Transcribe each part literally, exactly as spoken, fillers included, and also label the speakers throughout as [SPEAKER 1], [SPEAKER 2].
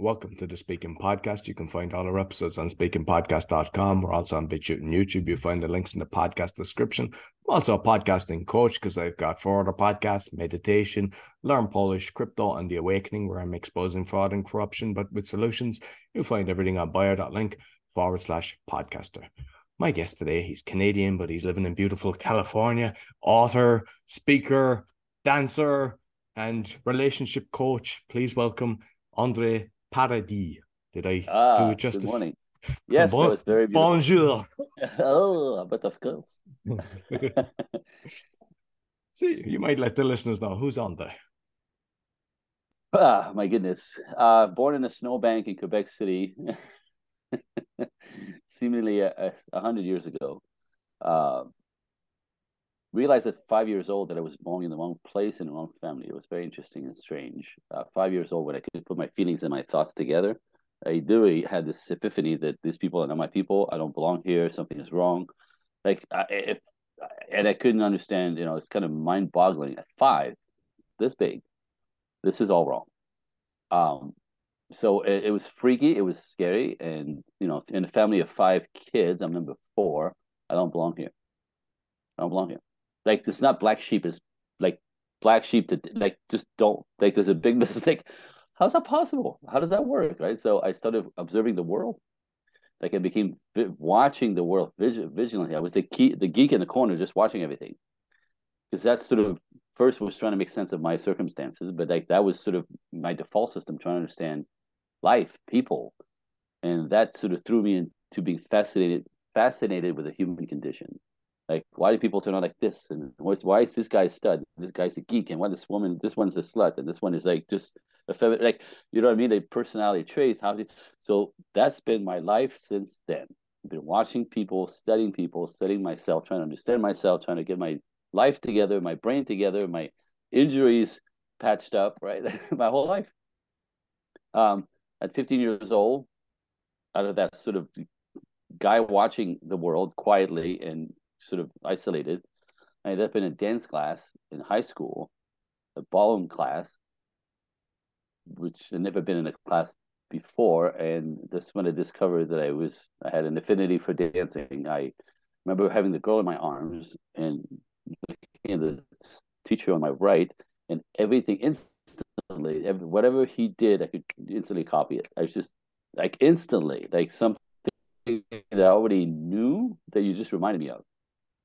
[SPEAKER 1] Welcome to the Speaking Podcast. You can find all our episodes on speaking podcast dot com. We're also on BitChute and YouTube. You'll find the links in the podcast description. I'm also a podcasting coach because I've got four other podcasts: Meditation, Learn Polish, Crypto, and The Awakening, where I'm exposing fraud and corruption, but with solutions. You'll find everything on bio.link forward slash podcaster. My guest today, he's Canadian, but he's living in beautiful California. Author, speaker, dancer, and relationship coach. Please welcome Andre Paradis. Did I
[SPEAKER 2] ah,
[SPEAKER 1] do it justice?
[SPEAKER 2] Good morning. Yes,
[SPEAKER 1] bon,
[SPEAKER 2] that was very beautiful.
[SPEAKER 1] Bonjour.
[SPEAKER 2] Oh, but of course.
[SPEAKER 1] See, you might let the listeners know who's Andre.
[SPEAKER 2] Ah, my goodness. Uh, born in a snowbank in Quebec City, seemingly a, a hundred years ago. Uh, realized at five years old that I was born in the wrong place in the wrong family. It was very interesting and strange. Uh, five years old, when I could put my feelings and my thoughts together, I literally had this epiphany that these people are not my people. I don't belong here. Something is wrong. Like, I, if and I couldn't understand. You know, it's kind of mind-boggling. At five, this big, this is all wrong. Um, so it, it was freaky. It was scary, and you know, in a family of five kids, I'm number four. I don't belong here. I don't belong here. Like, it's not black sheep. It's like black sheep that like just don't like. There's a big mistake. How's that possible? How does that work? Right. So I started observing the world. Like, I became watching the world vigilantly. I was the key, the geek in the corner, just watching everything. Because that's sort of first was trying to make sense of my circumstances, but like that was sort of my default system, trying to understand life, people, and that sort of threw me into being fascinated, fascinated with the human condition. Like, why do people turn out like this? And why is this guy a stud? This guy's a geek, and why this woman, this one's a slut, and this one is like just a feminine, like, you know what I mean? The personality traits. How do you, so that's been my life since then. I've been watching people, studying people, studying myself, trying to understand myself, trying to get my life together, my brain together, my injuries patched up, right? My whole life. Um, at fifteen years old, out of that sort of guy watching the world quietly and sort of isolated, I ended up in a dance class in high school, a ballroom class, which had never been in a class before. And that's when I discovered that I was I had an affinity for dancing. I remember having the girl in my arms and looking at the teacher on my right, and everything instantly, every, whatever he did, I could instantly copy it. I was just like instantly, like something that I already knew that you just reminded me of.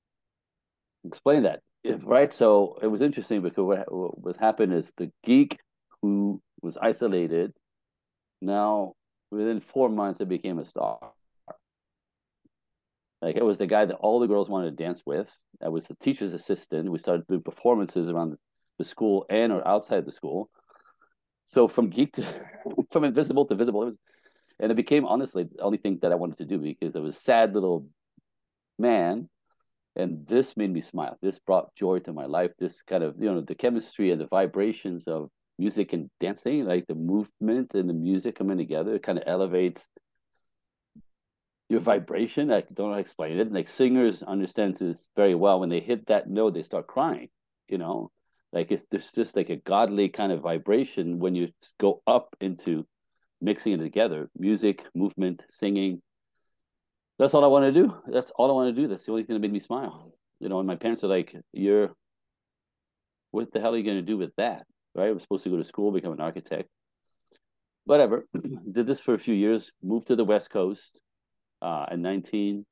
[SPEAKER 2] Explain that, if, right? So it was interesting because what what happened is the geek who was isolated, now within four months it became a star. Like, it was the guy that all the girls wanted to dance with. I was the teacher's assistant. We started doing performances around the school and or outside the school. So from geek to from invisible to visible, it was, and it became honestly the only thing that I wanted to do, because I was a sad little man. And this made me smile. This brought joy to my life. This kind of, you know, the chemistry and the vibrations of music and dancing, like the movement and the music coming together, it kind of elevates your vibration. I don't know how to explain it. Like, singers understand this very well. When they hit that note, they start crying, you know, like it's there's just like a godly kind of vibration when you go up into mixing it together, music, movement, singing. That's all I want to do. That's all I want to do. That's the only thing that made me smile. You know, and my parents are like, "You're, what the hell are you going to do with that?" Right? I was supposed to go to school, become an architect. Whatever. Did this for a few years. Moved to the West Coast. Uh, at nineteen,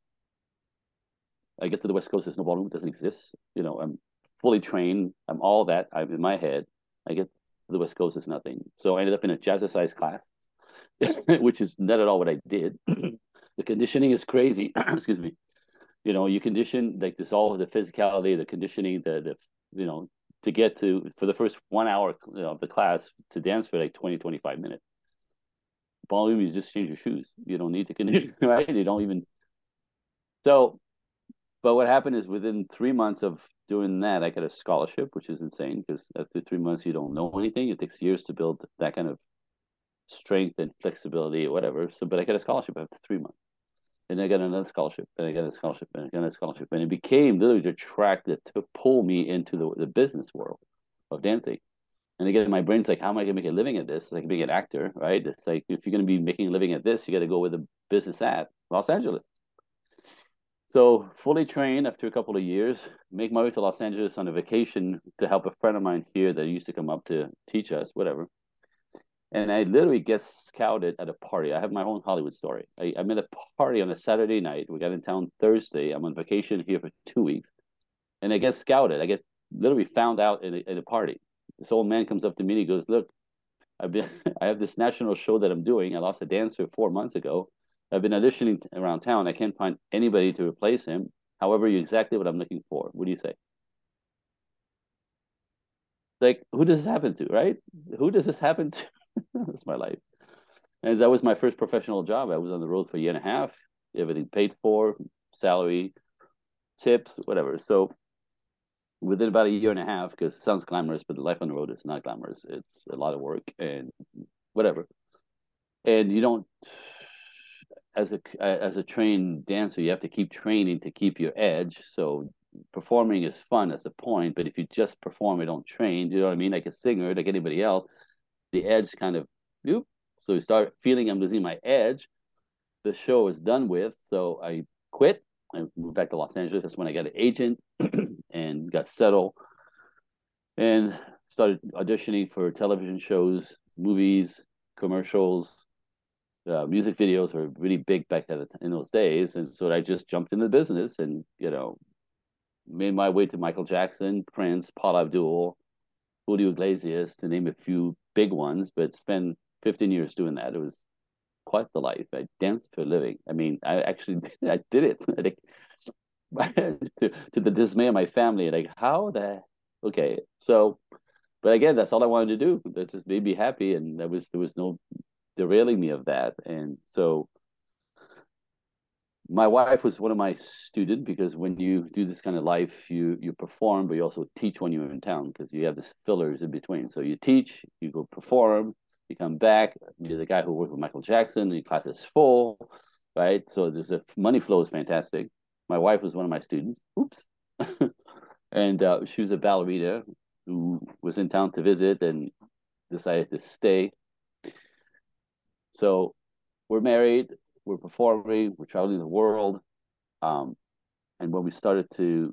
[SPEAKER 2] I get to the West Coast. There's no ballroom. It doesn't exist. You know, I'm fully trained. I'm all that. I'm in my head. I get to the West Coast. It's nothing. So I ended up in a jazzercise class, which is not at all what I did. The conditioning is crazy. Excuse me. You know, you condition like this, all of the physicality, the conditioning, the the you know, to get to for the first one hour, you know, of the class, to dance for like twenty, twenty-five minutes. Ballroom, you just change your shoes. You don't need to condition, right? You don't even. So, but what happened is within three months of doing that, I got a scholarship, which is insane because after three months you don't know anything. It takes years to build that kind of strength and flexibility or whatever. So, but I got a scholarship after three months. And I got another scholarship, and I got a scholarship, and I got a scholarship, and it became literally the track that to pull me into the, the business world of dancing. And again, my brain's like, how am I going to make a living at this? It's like being an actor, right? It's like, if you're going to be making a living at this, you got to go with the business at Los Angeles. So fully trained after a couple of years, make my way to Los Angeles on a vacation to help a friend of mine here that used to come up to teach us, whatever. And I literally get scouted at a party. I have my own Hollywood story. I, I'm at a party on a Saturday night. We got in town Thursday. I'm on vacation here for two weeks. And I get scouted. I get literally found out at a, at a party. This old man comes up to me and he goes, look, I've been, I have this national show that I'm doing. I lost a dancer four months ago. I've been auditioning around town. I can't find anybody to replace him. However, you're exactly what I'm looking for. What do you say? Like, who does this happen to, right? Who does this happen to? That's my life. And that was my first professional job. I was on the road for a year and a half, everything paid for, salary, tips, whatever. So within about a year and a half, because it sounds glamorous, but the life on the road is not glamorous. It's a lot of work and whatever. And you don't, as a as a trained dancer, you have to keep training to keep your edge. So performing is fun as a point, but if you just perform and don't train, you know what I mean? Like a singer, like anybody else, the edge kind of, whoop. So you start feeling I'm losing my edge. The show is done with, so I quit. I moved back to Los Angeles. That's when I got an agent and got settled and started auditioning for television shows, movies, commercials. Uh, music videos were really big back at the, in those days, and so I just jumped into the business and you know made my way to Michael Jackson, Prince, Paula Abdul, Julio Iglesias, to name a few big ones. But spent fifteen years doing that. It was quite the life. I danced for a living. I mean, I actually I did it to to the dismay of my family. Like, how the okay? So, but again, that's all I wanted to do. That just made me happy, and there was there was no derailing me of that. And so my wife was one of my students, because when you do this kind of life, you you perform, but you also teach when you're in town, because you have this fillers in between. So you teach, you go perform, you come back, you're the guy who worked with Michael Jackson, your class is full, right? So there's a money flow is fantastic. My wife was one of my students. Oops. And uh, she was a ballerina who was in town to visit and decided to stay. So we're married, we're performing, we're traveling the world. Um, and when we started to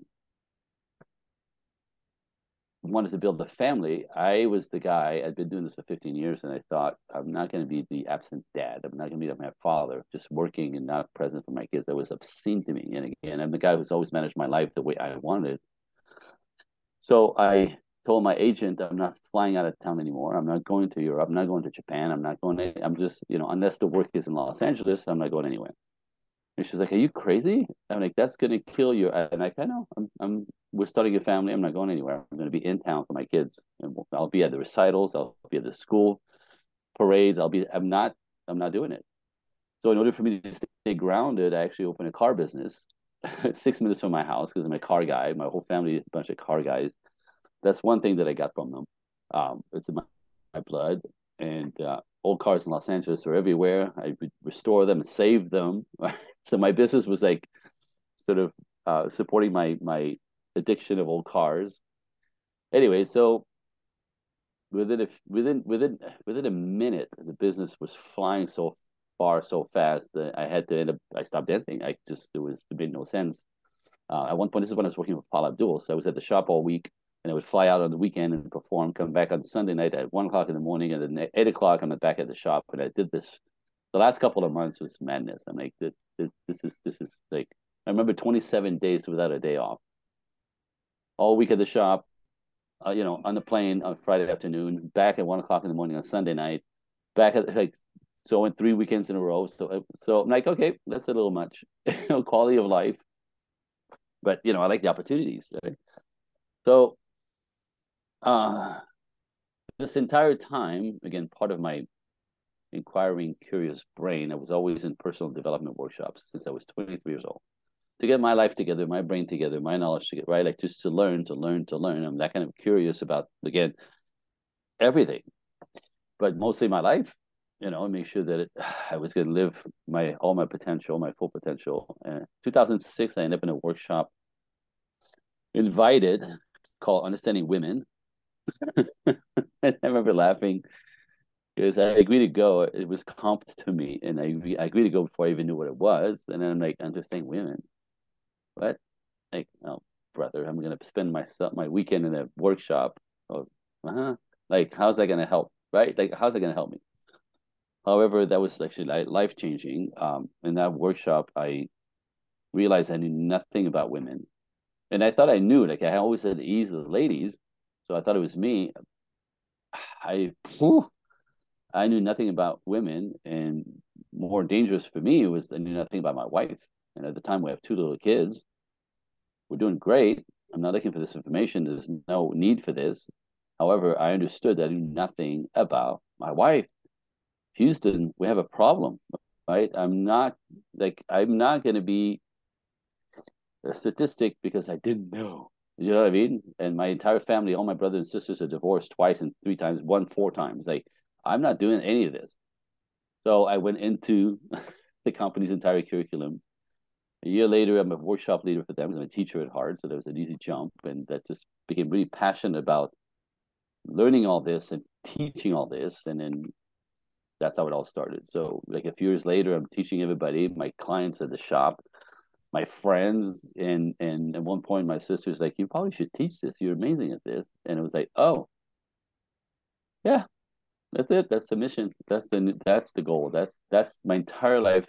[SPEAKER 2] wanted to build a family, I was the guy, I'd been doing this for fifteen years, and I thought, I'm not going to be the absent dad. I'm not going to be like my father, just working and not present for my kids. That was obscene to me. And again, I'm the guy who's always managed my life the way I wanted. So I told my agent, I'm not flying out of town anymore. I'm not going to Europe. I'm not going to Japan. I'm not going to, I'm just, you know, unless the work is in Los Angeles, I'm not going anywhere. And she's like, are you crazy? I'm like, that's going to kill you. And like, I know, I'm, I'm, we're starting a family. I'm not going anywhere. I'm going to be in town for my kids. And I'll be at the recitals. I'll be at the school parades. I'll be, I'm not, I'm not doing it. So in order for me to stay grounded, I actually opened a car business six minutes from my house, because I'm a car guy. My whole family is a bunch of car guys. That's one thing that I got from them. Um, it's in my, my blood. And uh, old cars in Los Angeles are everywhere. I would restore them and save them. So my business was like sort of uh, supporting my my addiction of old cars. Anyway, so within a within within within a minute, the business was flying so far so fast that I had to end up. I stopped dancing. I just it was it made no sense. Uh, at one point, this is when I was working with Paula Abdul, so I was at the shop all week, and I would fly out on the weekend and perform, come back on Sunday night at one o'clock in the morning, and then at eight o'clock I'm back at the shop. And I did this. The last couple of months was madness. I'm like, this, this is this is like, I remember twenty-seven days without a day off. All week at the shop, uh, you know, on the plane on Friday afternoon, back at one o'clock in the morning on Sunday night, back at like, so I went three weekends in a row. So so I'm like, okay, that's a little much, you know, quality of life. But you know, I like the opportunities. Right? So uh, this entire time, again, part of my inquiring, curious brain, I was always in personal development workshops since I was twenty-three years old, to get my life together, my brain together, my knowledge together, right? Like just to learn, to learn, to learn. I'm that kind of curious about, again, everything, but mostly my life, you know, and make sure that it, I was going to live my all my potential, my full potential. And two thousand six, I ended up in a workshop invited called Understanding Women. And I remember laughing because I agreed to go. It was comped to me, and I, I agreed to go before I even knew what it was. And then I'm like, I'm just thinking, women, what? Like, oh, brother, I'm gonna spend my my weekend in a workshop. Oh, uh-huh. Like, how's that gonna help? Right? Like, how's that gonna help me? However, that was actually life changing. Um, in that workshop, I realized I knew nothing about women, and I thought I knew. Like, I always said ease of the ladies, so I thought it was me. I whew, I knew nothing about women, and more dangerous for me was I knew nothing about my wife. And at the time, we have two little kids. We're doing great. I'm not looking for this information. There's no need for this. However, I understood that I knew nothing about my wife. Houston, we have a problem, right? I'm not like I'm not going to be a statistic because I didn't know. You know what I mean? And my entire family, all my brothers and sisters are divorced twice and three times, one four times. Like I'm not doing any of this. So I went into the company's entire curriculum. A year later, I'm a workshop leader for them. I'm a teacher at heart, so there was an easy jump, and that just became really passionate about learning all this and teaching all this, and then that's how it all started. So, like a few years later, I'm teaching everybody, my clients at the shop, my friends, and and at one point, my sister's like, "You probably should teach this. You're amazing at this." And it was like, "Oh, yeah, that's it. That's the mission. That's the that's the goal. That's that's my entire life."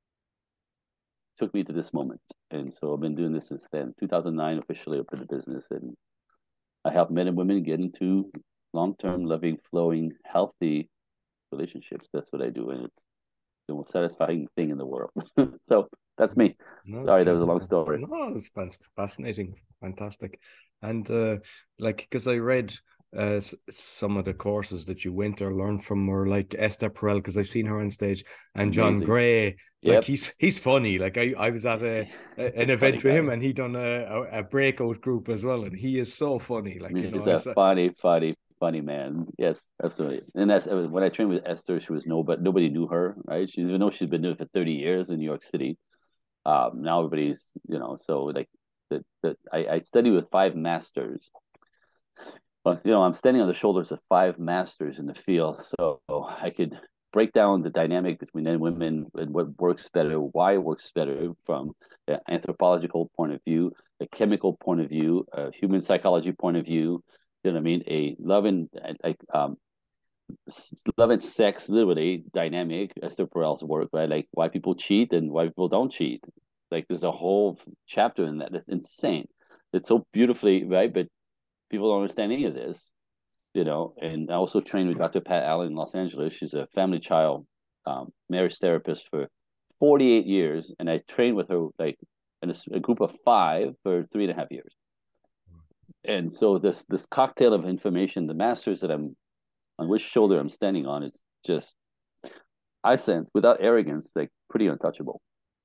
[SPEAKER 2] Took me to this moment. And so I've been doing this since then. two thousand nine, officially opened the business. And I help men and women get into long term, loving, flowing, healthy relationships. That's what I do. And it's the most satisfying thing in the world. So that's me.
[SPEAKER 1] No,
[SPEAKER 2] Sorry, that was a long story.
[SPEAKER 1] no, it's fascinating, fantastic. And uh, like, because I read uh, some of the courses that you went or learned from were like Esther Perel, because I've seen her on stage, and John
[SPEAKER 2] Amazing.
[SPEAKER 1] Gray.
[SPEAKER 2] Yep.
[SPEAKER 1] Like he's he's funny. Like I, I was at a, a an event with him, and he done a, a breakout group as well, and he is so funny. Like
[SPEAKER 2] he's
[SPEAKER 1] you know,
[SPEAKER 2] a funny, funny, funny man. Yes, absolutely. And that's when I trained with Esther. She was no, but nobody knew her, right? She even though she's been doing it for thirty years in New York City. Um, now everybody's, you know, so like that. That I, I study with five masters. But you know, I'm standing on the shoulders of five masters in the field, so I could break down the dynamic between men and women and what works better, why it works better from an anthropological point of view, a chemical point of view, a human psychology point of view. You know what I mean? A love and like um, love and sex literally dynamic. Esther Perel's work, right? Like why people cheat and why people don't cheat. Like there's a whole chapter in that. That's insane. It's so beautifully right, but people don't understand any of this, you know. And I also trained with Doctor Pat Allen in Los Angeles. She's a family child um, marriage therapist for forty-eight years, and I trained with her like in a, a group of five for three and a half years. And so this this cocktail of information, the masters that I'm on which shoulder I'm standing on, it's just I sense without arrogance, like pretty untouchable.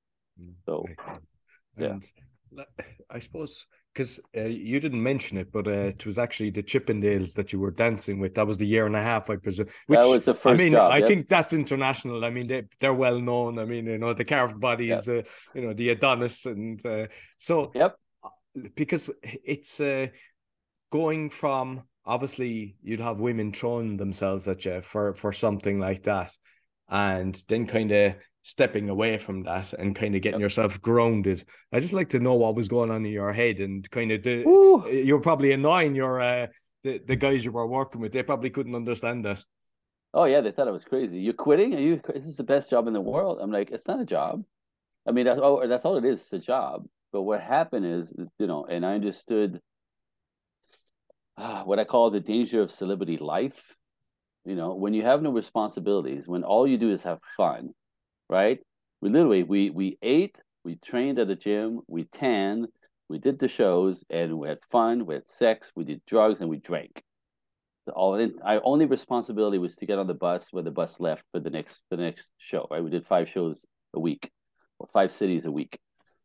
[SPEAKER 2] So,
[SPEAKER 1] and yeah. I suppose because uh, you didn't mention it, but uh, it was actually the Chippendales that you were dancing with. That was the year and a half, I presume. Which,
[SPEAKER 2] that was the first
[SPEAKER 1] I mean,
[SPEAKER 2] job,
[SPEAKER 1] I
[SPEAKER 2] yep.
[SPEAKER 1] think that's international. I mean, they, they're well known. I mean, you know, the carved bodies, yep. uh, you know, the Adonis. And uh, so,
[SPEAKER 2] yep.
[SPEAKER 1] because it's uh, going from, obviously, you'd have women throwing themselves at you for, for something like that. And then kind of stepping away from that and kind of getting yep. yourself grounded. I just like to know what was going on in your head and kind of the Ooh. You're probably annoying your uh, the, the guys you were working with. They probably couldn't understand that.
[SPEAKER 2] Oh yeah, they thought I was crazy. You're quitting? Are you? This is the best job in the world. I'm like, it's not a job. I mean, that's all. That's all it is. It's a job. But what happened is, you know, and I understood uh, what I call the danger of celebrity life. You know, when you have no responsibilities, when all you do is have fun, right? We literally we we ate, we trained at the gym, we tanned, we did the shows, and we had fun, we had sex, we did drugs, and we drank. All our only responsibility was to get on the bus when the bus left for the next for the next show. Right, we did five shows a week, or five cities a week.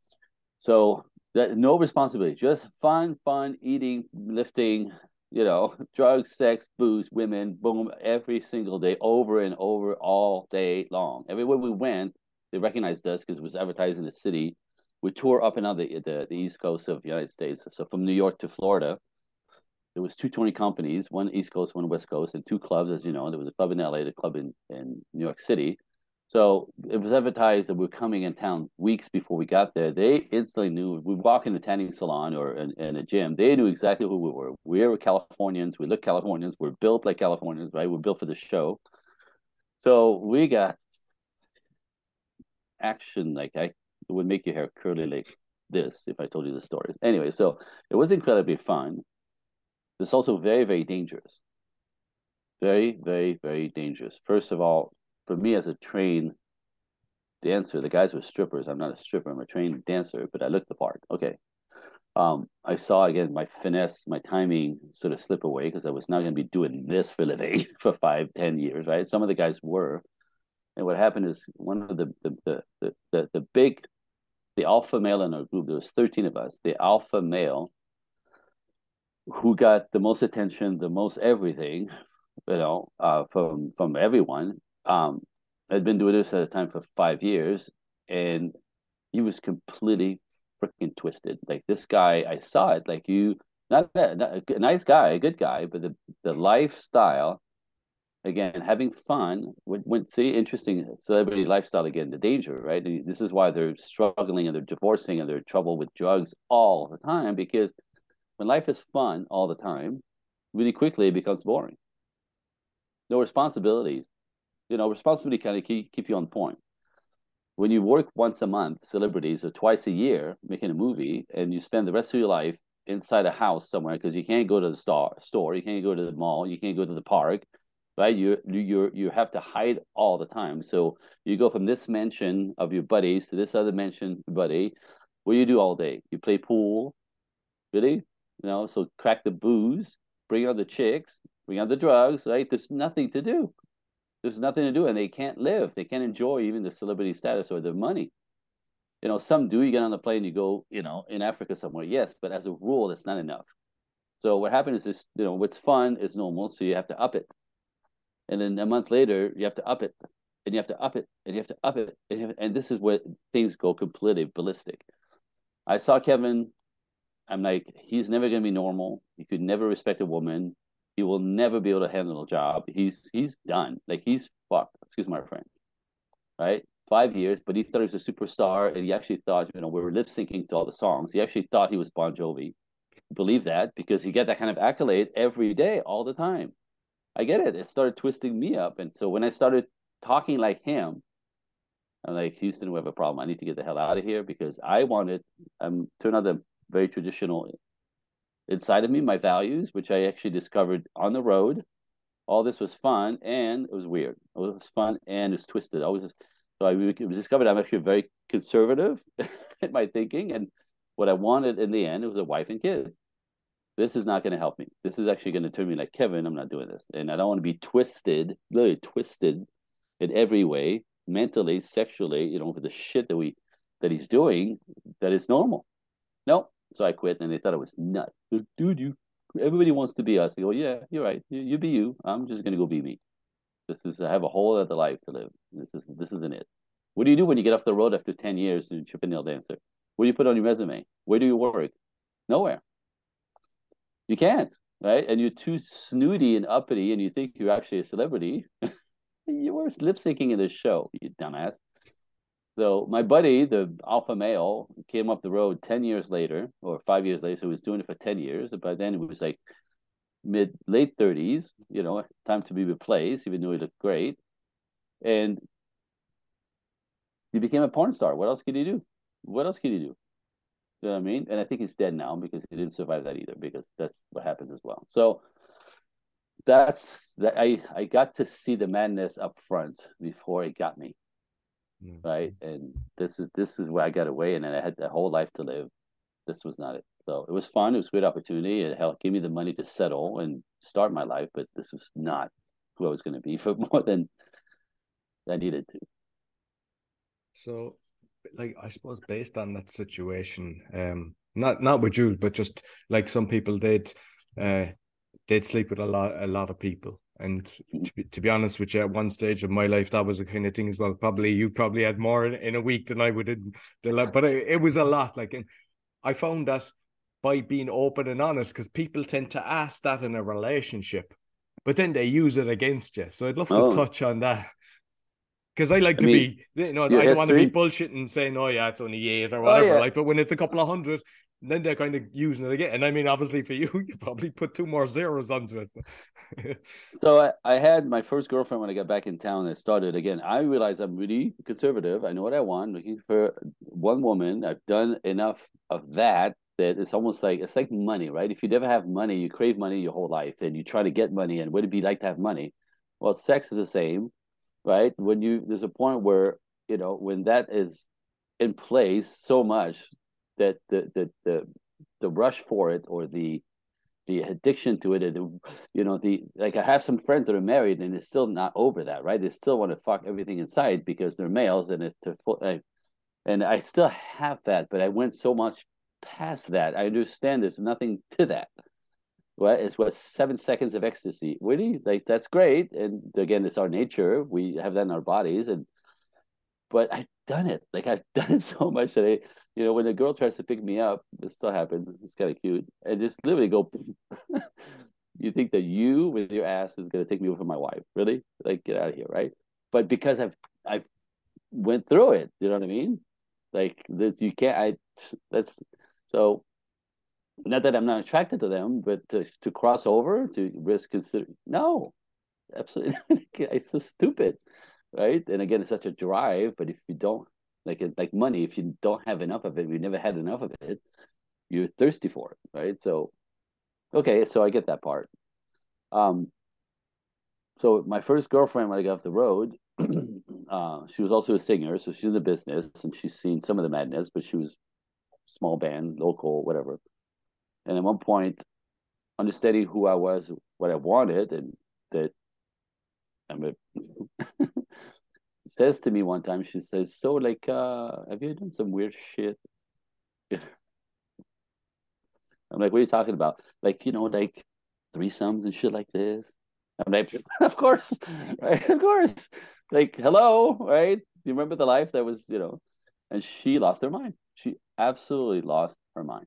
[SPEAKER 2] So that no responsibility, just fun, fun, eating, lifting, you know, drugs, sex, booze, women, boom, every single day, over and over, all day long. Everywhere we went, they recognized us because it was advertised in the city. We toured up and down the, the the East Coast of the United States. So from New York to Florida. there was two touring companies, one East Coast, one West Coast, and two clubs, as you know. There was a club in L A, the club in, in New York City. So it was advertised that we were coming in town weeks before we got there. They instantly knew. We walk in the tanning salon or in, in a gym. They knew exactly who we were. We were Californians. We look Californians. We're built like Californians, right? We're built for the show. So we got action. Like I, it would make your hair curly like this if I told you the stories. Anyway, so it was incredibly fun. It's also very, very dangerous. Very, very, very dangerous. First of all, for me as a trained dancer, the guys were strippers. I'm not a stripper. I'm a trained dancer, but I looked the part. Okay. Um, I saw, again, my finesse, my timing sort of slip away because I was not going to be doing this for a living for five, ten years, right? Some of the guys were. And what happened is one of the, the, the, the, the, the big, the alpha male in our group, there was thirteen of us, the alpha male who got the most attention, the most everything, you know, uh, from, from everyone, Um, I'd been doing this at a time for five years, and he was completely freaking twisted. Like this guy, I saw it. Like you, not, not a nice guy, a good guy, but the the lifestyle, again, having fun. When, when see, interesting celebrity lifestyle again, the danger, right? And this is why they're struggling and they're divorcing and they're in trouble with drugs all the time, because when life is fun all the time, really quickly it becomes boring. No responsibilities. You know, responsibility kind of keep, keep you on point. When you work once a month, celebrities, or twice a year making a movie, and you spend the rest of your life inside a house somewhere because you can't go to the store, store, you can't go to the mall, you can't go to the park, right? You you you have to hide all the time. So you go from this mansion of your buddies to this other mansion buddy. What do you do all day? You play pool, really? You know, so crack the booze, bring out the chicks, bring out the drugs, right? There's nothing to do. There's nothing to do, and they can't live. They can't enjoy even the celebrity status or the money. You know, some do. You get on the plane, you go, you know, in Africa somewhere, yes, but as a rule, that's not enough. So what happens is, you know, what's fun is normal, so you have to up it. And then a month later, you have to up it, and you have to up it, and you have to up it. And, have, and this is where things go completely ballistic. I saw Kevin. I'm like, he's never going to be normal. He could never respect a woman. He will never be able to handle a job. He's he's done. Like he's fucked. Excuse my friend. Right? Five years, but he thought he was a superstar, and he actually thought, you know, we were lip syncing to all the songs. He actually thought he was Bon Jovi. Believe that because he got that kind of accolade every day, all the time. I get it. It started twisting me up, and so when I started talking like him, I'm like, Houston, we have a problem. I need to get the hell out of here because I wanted. I'm turned out the very traditional. Inside of me, my values, which I actually discovered on the road. All this was fun and it was weird. It was fun and it's twisted. I was just, so I it was discovered I'm actually very conservative in my thinking, and what I wanted in the end it was a wife and kids. This is not going to help me. This is actually going to turn me like Kevin. I'm not doing this, and I don't want to be twisted, literally twisted in every way, mentally, sexually. You know, for the shit that we that he's doing, that is normal. No. So I quit, and they thought it was nuts. Dude, you, everybody wants to be us. I go, yeah, you're right. You, you be you. I'm just gonna go be me. This is I have a whole other life to live. This is this isn't it. What do you do when you get off the road after ten years as a Chippendale dancer? What do you put on your resume? Where do you work? Nowhere. You can't, right? And you're too snooty and uppity, and you think you're actually a celebrity. You were lip syncing in this show, you dumbass. So my buddy, the alpha male, came up the road ten years later, or five years later. So he was doing it for ten years. But then it was like mid, late thirties, you know, time to be replaced, even though he looked great. And he became a porn star. What else could he do? What else could he do? You know what I mean? And I think he's dead now because he didn't survive that either, because that's what happened as well. So that's that. I, I got to see the madness up front before it got me. Mm-hmm. Right, and this is this is where I got away, and then I had the whole life to live. This was not it. So it was fun. It was a great opportunity. It helped give me the money to settle and start my life, but this was not who I was going to be for more than I needed to.
[SPEAKER 1] So, like, I suppose based on that situation, um, not not with you, but just like some people, they'd uh, they'd sleep with a lot a lot of people. And to be, to be honest with you, at one stage of my life, that was the kind of thing as well. Probably you probably had more in, in a week than I would in the but it, it was a lot. Like, and I found that by being open and honest, because people tend to ask that in a relationship, but then they use it against you. So I'd love to
[SPEAKER 2] Oh,
[SPEAKER 1] touch on that. Because I like
[SPEAKER 2] I
[SPEAKER 1] to
[SPEAKER 2] mean,
[SPEAKER 1] be, you know,
[SPEAKER 2] your
[SPEAKER 1] I don't want to be
[SPEAKER 2] history.
[SPEAKER 1] bullshitting saying, oh, yeah, it's only eight or
[SPEAKER 2] Oh
[SPEAKER 1] whatever.
[SPEAKER 2] yeah.
[SPEAKER 1] Like, but when it's a couple of hundred, then they're kind of using it again. And I mean, obviously for you, you probably put two more zeros onto it.
[SPEAKER 2] So I, I had my first girlfriend when I got back in town. I started again. I realized I'm really conservative. I know what I want. Looking for one woman. I've done enough of that that it's almost like it's like money, right? If you never have money, you crave money your whole life, and you try to get money. And what it'd be like to have money? Well, sex is the same, right? When you there's a point where you know when that is in place so much that the the the the rush for it or the the addiction to it, and you know, the like I have some friends that are married and they're still not over that, right? They still want to fuck everything inside because they're males, and it's to and I still have that, but I went so much past that. I understand there's nothing to that. Right? It's what seven seconds of ecstasy. Really, like that's great, and again, it's our nature. We have that in our bodies, and but I've done it. Like I've done it so much that I, you know, when a girl tries to pick me up, this still happens. It's kind of cute. I just literally go. You think that you with your ass is gonna take me away from my wife? Really? Like get out of here, right? But because I've I've went through it, you know what I mean? Like this, you can't. I that's so. Not that I'm not attracted to them, but to to cross over to risk consider no, absolutely. It's so stupid, right? And again, it's such a drive. But if you don't like it, like money, if you don't have enough of it, you never had enough of it, you're thirsty for it, right? So, okay, so I get that part. Um, so my first girlfriend when I got off the road, uh, she was also a singer, so she's in the business and she's seen some of the madness, but she was small band, local, whatever. And at one point, understanding who I was, what I wanted, and that I mean, says to me one time, she says, "So, like, uh, have you done some weird shit?" I'm like, "What are you talking about? Like, you know, like threesomes and shit like this?" I'm like, "Of course, right? Of course. Like, hello, right? You remember the life that was, you know?" And she lost her mind. She absolutely lost her mind.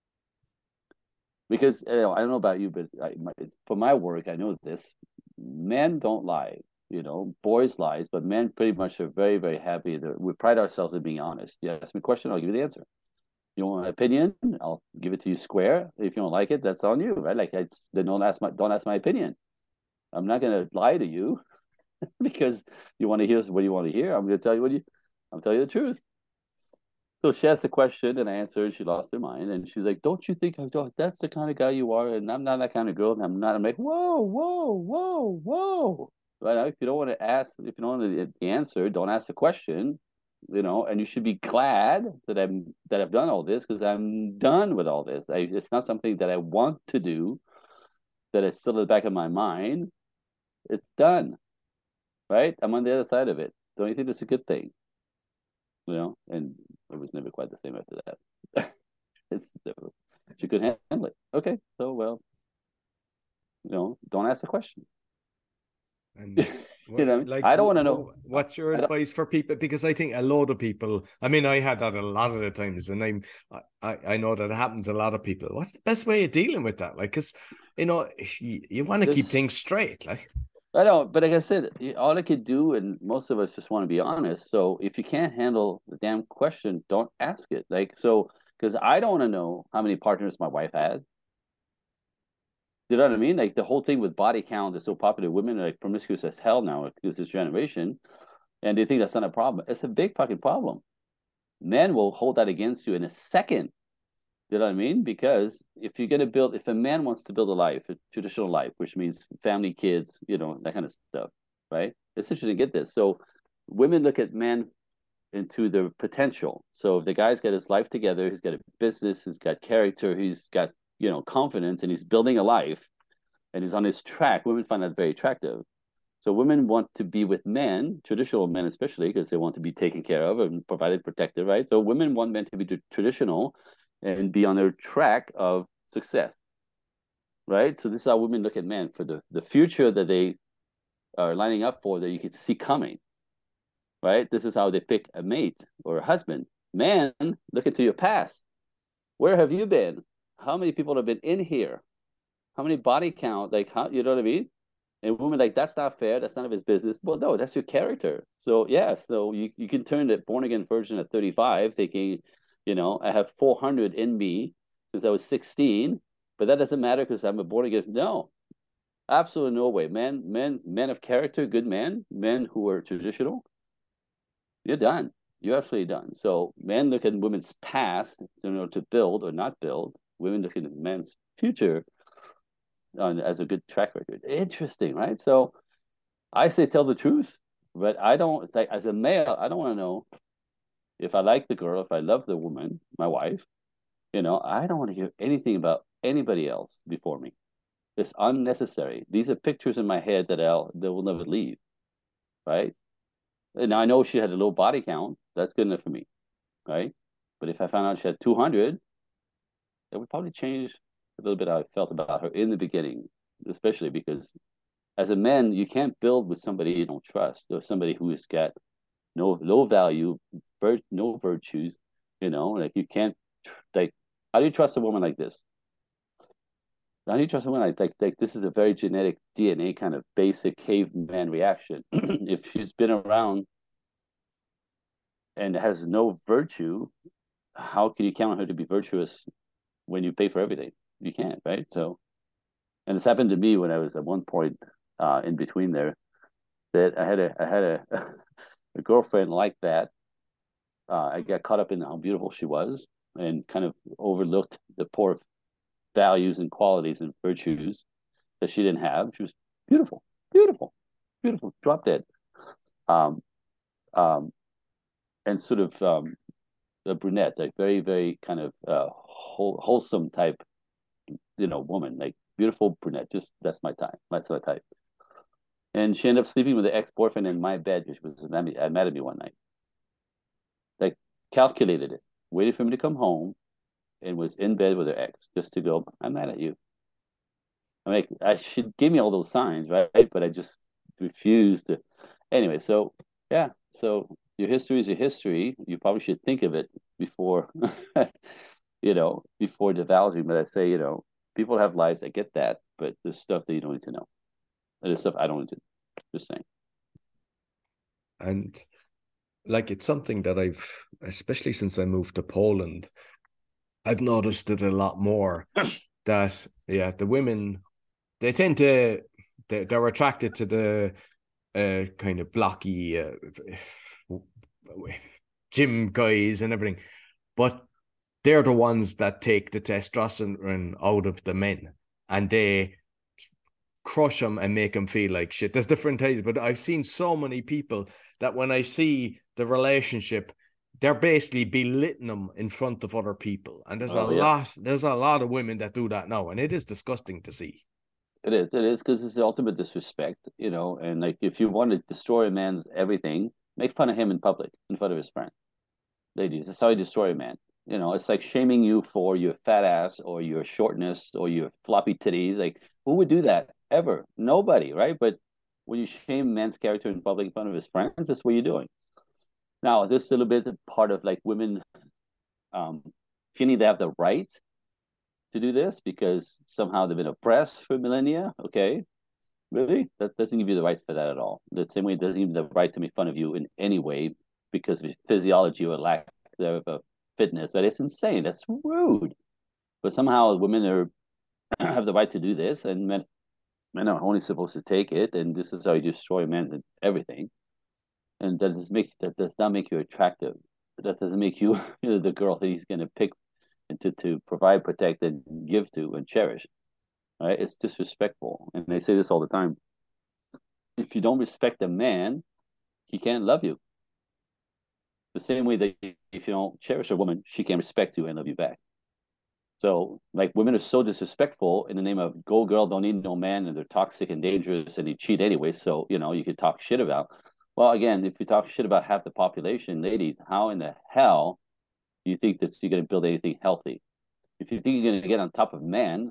[SPEAKER 2] Because you know, I don't know about you, but I, my, for my work, I know this: men don't lie. You know, boys lies, but men pretty much are very, very happy. That we pride ourselves in being honest. You ask me a question, I'll give you the answer. You want my opinion? I'll give it to you square. If you don't like it, that's on you, right? Like, it's then don't ask my don't ask my opinion. I'm not going to lie to you because you want to hear what you want to hear. I'm going to tell you what you. I'm telling you the truth. So she asked the question and I answered. She lost her mind and she's like, "Don't you think that's the kind of guy you are?" And I'm not that kind of girl. And I'm not. I'm like, "Whoa, whoa, whoa, whoa!" Right? If you don't want to ask, if you don't want to answer, don't ask the question. You know, and you should be glad that I'm that I've done all this because I'm done with all this. I, it's not something that I want to do. That is still in the back of my mind. It's done. Right? I'm on the other side of it. Don't you think that's a good thing? You know, and it was never quite the same after that. It's she could handle it. Okay, so well, you know, don't ask the question.
[SPEAKER 1] And
[SPEAKER 2] You know,
[SPEAKER 1] like,
[SPEAKER 2] I don't want to know.
[SPEAKER 1] What's your advice for people? Because I think a lot of people, I mean, I had that a lot of the times, and I'm, I, I know that it happens to a lot of people. What's the best way of dealing with that? Like, because, you know, you, you want to keep things straight. Like,
[SPEAKER 2] I don't, but like I said, all I could do, and most of us just want to be honest. So if you can't handle the damn question, don't ask it. Like, so, because I don't want to know how many partners my wife had. You know what I mean? Like the whole thing with body count is so popular. Women are like promiscuous as hell now because this generation, and they think that's not a problem. It's a big fucking problem. Men will hold that against you in a second. You know what I mean? Because if you're going to build, if a man wants to build a life, a traditional life, which means family, kids, you know, that kind of stuff, right? It's interesting to get this. So women look at men into their potential. So if the guy's got his life together, he's got a business, he's got character, he's got, you know, confidence, and he's building a life and he's on his track, women find that very attractive. So women want to be with men, traditional men especially, because they want to be taken care of and provided, protected, right? So women want men to be traditional and be on their track of success, right? So this is how women look at men for the, the future that they are lining up for that you can see coming, right? This is how they pick a mate or a husband. Man, look into your past. Where have you been? how many people have been in here? How many body count? Like, how, you know what I mean? And women like, that's not fair. That's none of his business. Well, no, that's your character. So yeah, so you, you can turn the born again virgin at thirty-five, thinking, you know, I have four hundred in me since I was sixteen, but that doesn't matter because I'm a born again. No, absolutely no way. Men, men, men of character, good men, men who are traditional, you're done. You're absolutely done. So men look at women's past, you know, to build or not build. Women look at men's future on, as a good track record. Interesting, right? So I say tell the truth, but I don't like as a male, I don't want to know if I like the girl, if I love the woman, my wife, you know, I don't want to hear anything about anybody else before me. It's unnecessary. These are pictures in my head that I'll that will never leave. Right. And I know she had a low body count. That's good enough for me. Right. But if I found out she had two hundred, it would probably change a little bit how I felt about her in the beginning, especially because as a man, you can't build with somebody you don't trust or somebody who has got no low value, vir- no virtues. You know, like you can't like. How do you trust a woman like this? How do you trust a woman like like, like this is a very genetic D N A kind of basic caveman reaction. If she's been around and has no virtue, how can you count on her to be virtuous when you pay for everything? You can't, right? So, and this happened to me when I was at one point uh, in between there. That I had a I had a, a girlfriend like that. Uh, I got caught up in how beautiful she was and kind of overlooked the poor values and qualities and virtues that she didn't have. She was beautiful, beautiful, beautiful, drop dead. Um, um, and sort of um, a brunette, like very, very kind of uh, whole, wholesome type, you know, woman, like beautiful brunette. Just that's my type. That's my type. And she ended up sleeping with the ex-boyfriend in my bed because she was mad at me one night. Like calculated it, waited for me to come home, and was in bed with her ex just to go, I'm mad at you. I mean, I should give me all those signs, right? But I just refused to. Anyway, so yeah, so your history is your history. You probably should think of it before, you know, before divulging. But I say, you know, people have lives. I get that, but there's stuff that you don't need to know. There's stuff I don't need to. Just saying.
[SPEAKER 1] And like it's something that I've, especially since I moved to Poland, I've noticed it a lot more. That yeah, the women, they tend to they, they're attracted to the uh, kind of blocky uh, gym guys and everything, but they're the ones that take the testosterone out of the men, and they crush them and make them feel like shit. There's different types, but I've seen so many people that when I see the relationship, they're basically belittling them in front of other people. And there's oh, a yeah. lot, there's a lot of women that do that now, and it is disgusting to see.
[SPEAKER 2] It is, it is, because it's the ultimate disrespect, you know. And like, if you want to destroy a man's everything, make fun of him in public, in front of his friend. Ladies, that's how you destroy a man. You know, it's like shaming you for your fat ass or your shortness or your floppy titties. Like, who would do that ever? Nobody, right? But when you shame a man's character in public in front of his friends, that's what you're doing. Now, this is a little bit part of like women um, feeling they have the right to do this because somehow they've been oppressed for millennia. Okay, really? That doesn't give you the right for that at all. The same way it doesn't give you the right to make fun of you in any way because of physiology or lack of fitness. But it's insane. That's rude. But somehow women are have the right to do this, and men men are only supposed to take it. And this is how you destroy men's everything. And that does make that does not make you attractive. That doesn't make you, you know, the girl that he's going to pick and to, to provide, protect, and give to and cherish. Right? It's disrespectful. And they say this all the time. If you don't respect a man, he can't love you. The same way that if you don't cherish a woman, she can't respect you and love you back. So, like, women are so disrespectful in the name of go girl, don't need no man, and they're toxic and dangerous, and they cheat anyway. So, you know, you could talk shit about. Well, again, if you talk shit about half the population, ladies, how in the hell do you think that you're going to build anything healthy? If you think you're going to get on top of man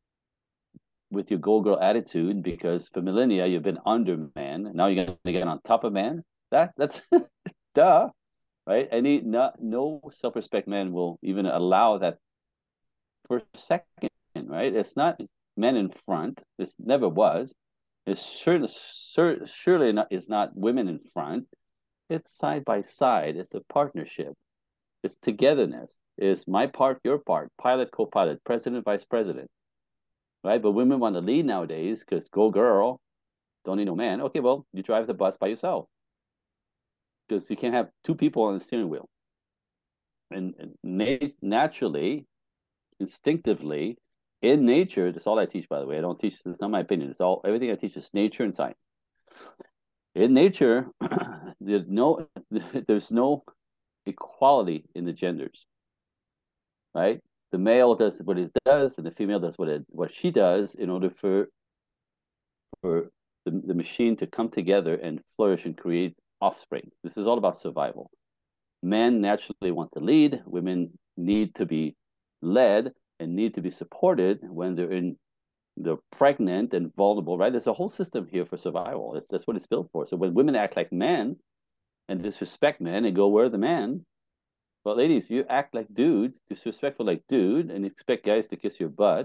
[SPEAKER 2] with your go girl attitude, because for millennia you've been under man, now you're going to get on top of man. That that's duh, right? Any no no self respect man will even allow that for second, right? It's not men in front. This never was. It's surely, sur- surely not is not women in front. It's side by side. It's a partnership. It's togetherness. It's my part, your part, pilot, co-pilot, president, vice president, right? But women want to lead nowadays because go girl, don't need no man. Okay, well, you drive the bus by yourself because you can't have two people on the steering wheel. And, and nat- naturally, instinctively, in nature, that's all I teach, by the way. I don't teach, it's not my opinion. It's all, everything I teach is nature and science. In nature, there's no, there's no equality in the genders, right? The male does what he does, and the female does what it, what she does in order for for the, the machine to come together and flourish and create offspring. This is all about survival. Men naturally want to lead. Women need to be led and need to be supported when they're in they're pregnant and vulnerable, right? There's a whole system here for survival. It's, that's what it's built for. So when women act like men and disrespect men and go, where are the men? Well, ladies, you act like dudes, disrespectful like dude, and expect guys to kiss your butt.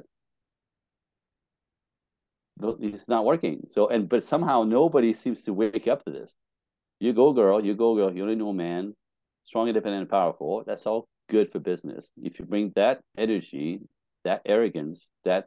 [SPEAKER 2] It's not working. So, and but somehow nobody seems to wake up to this. You go, girl. You go, girl. You only know man. Strong, independent, and powerful. That's all good for business. If you bring that energy, that arrogance, that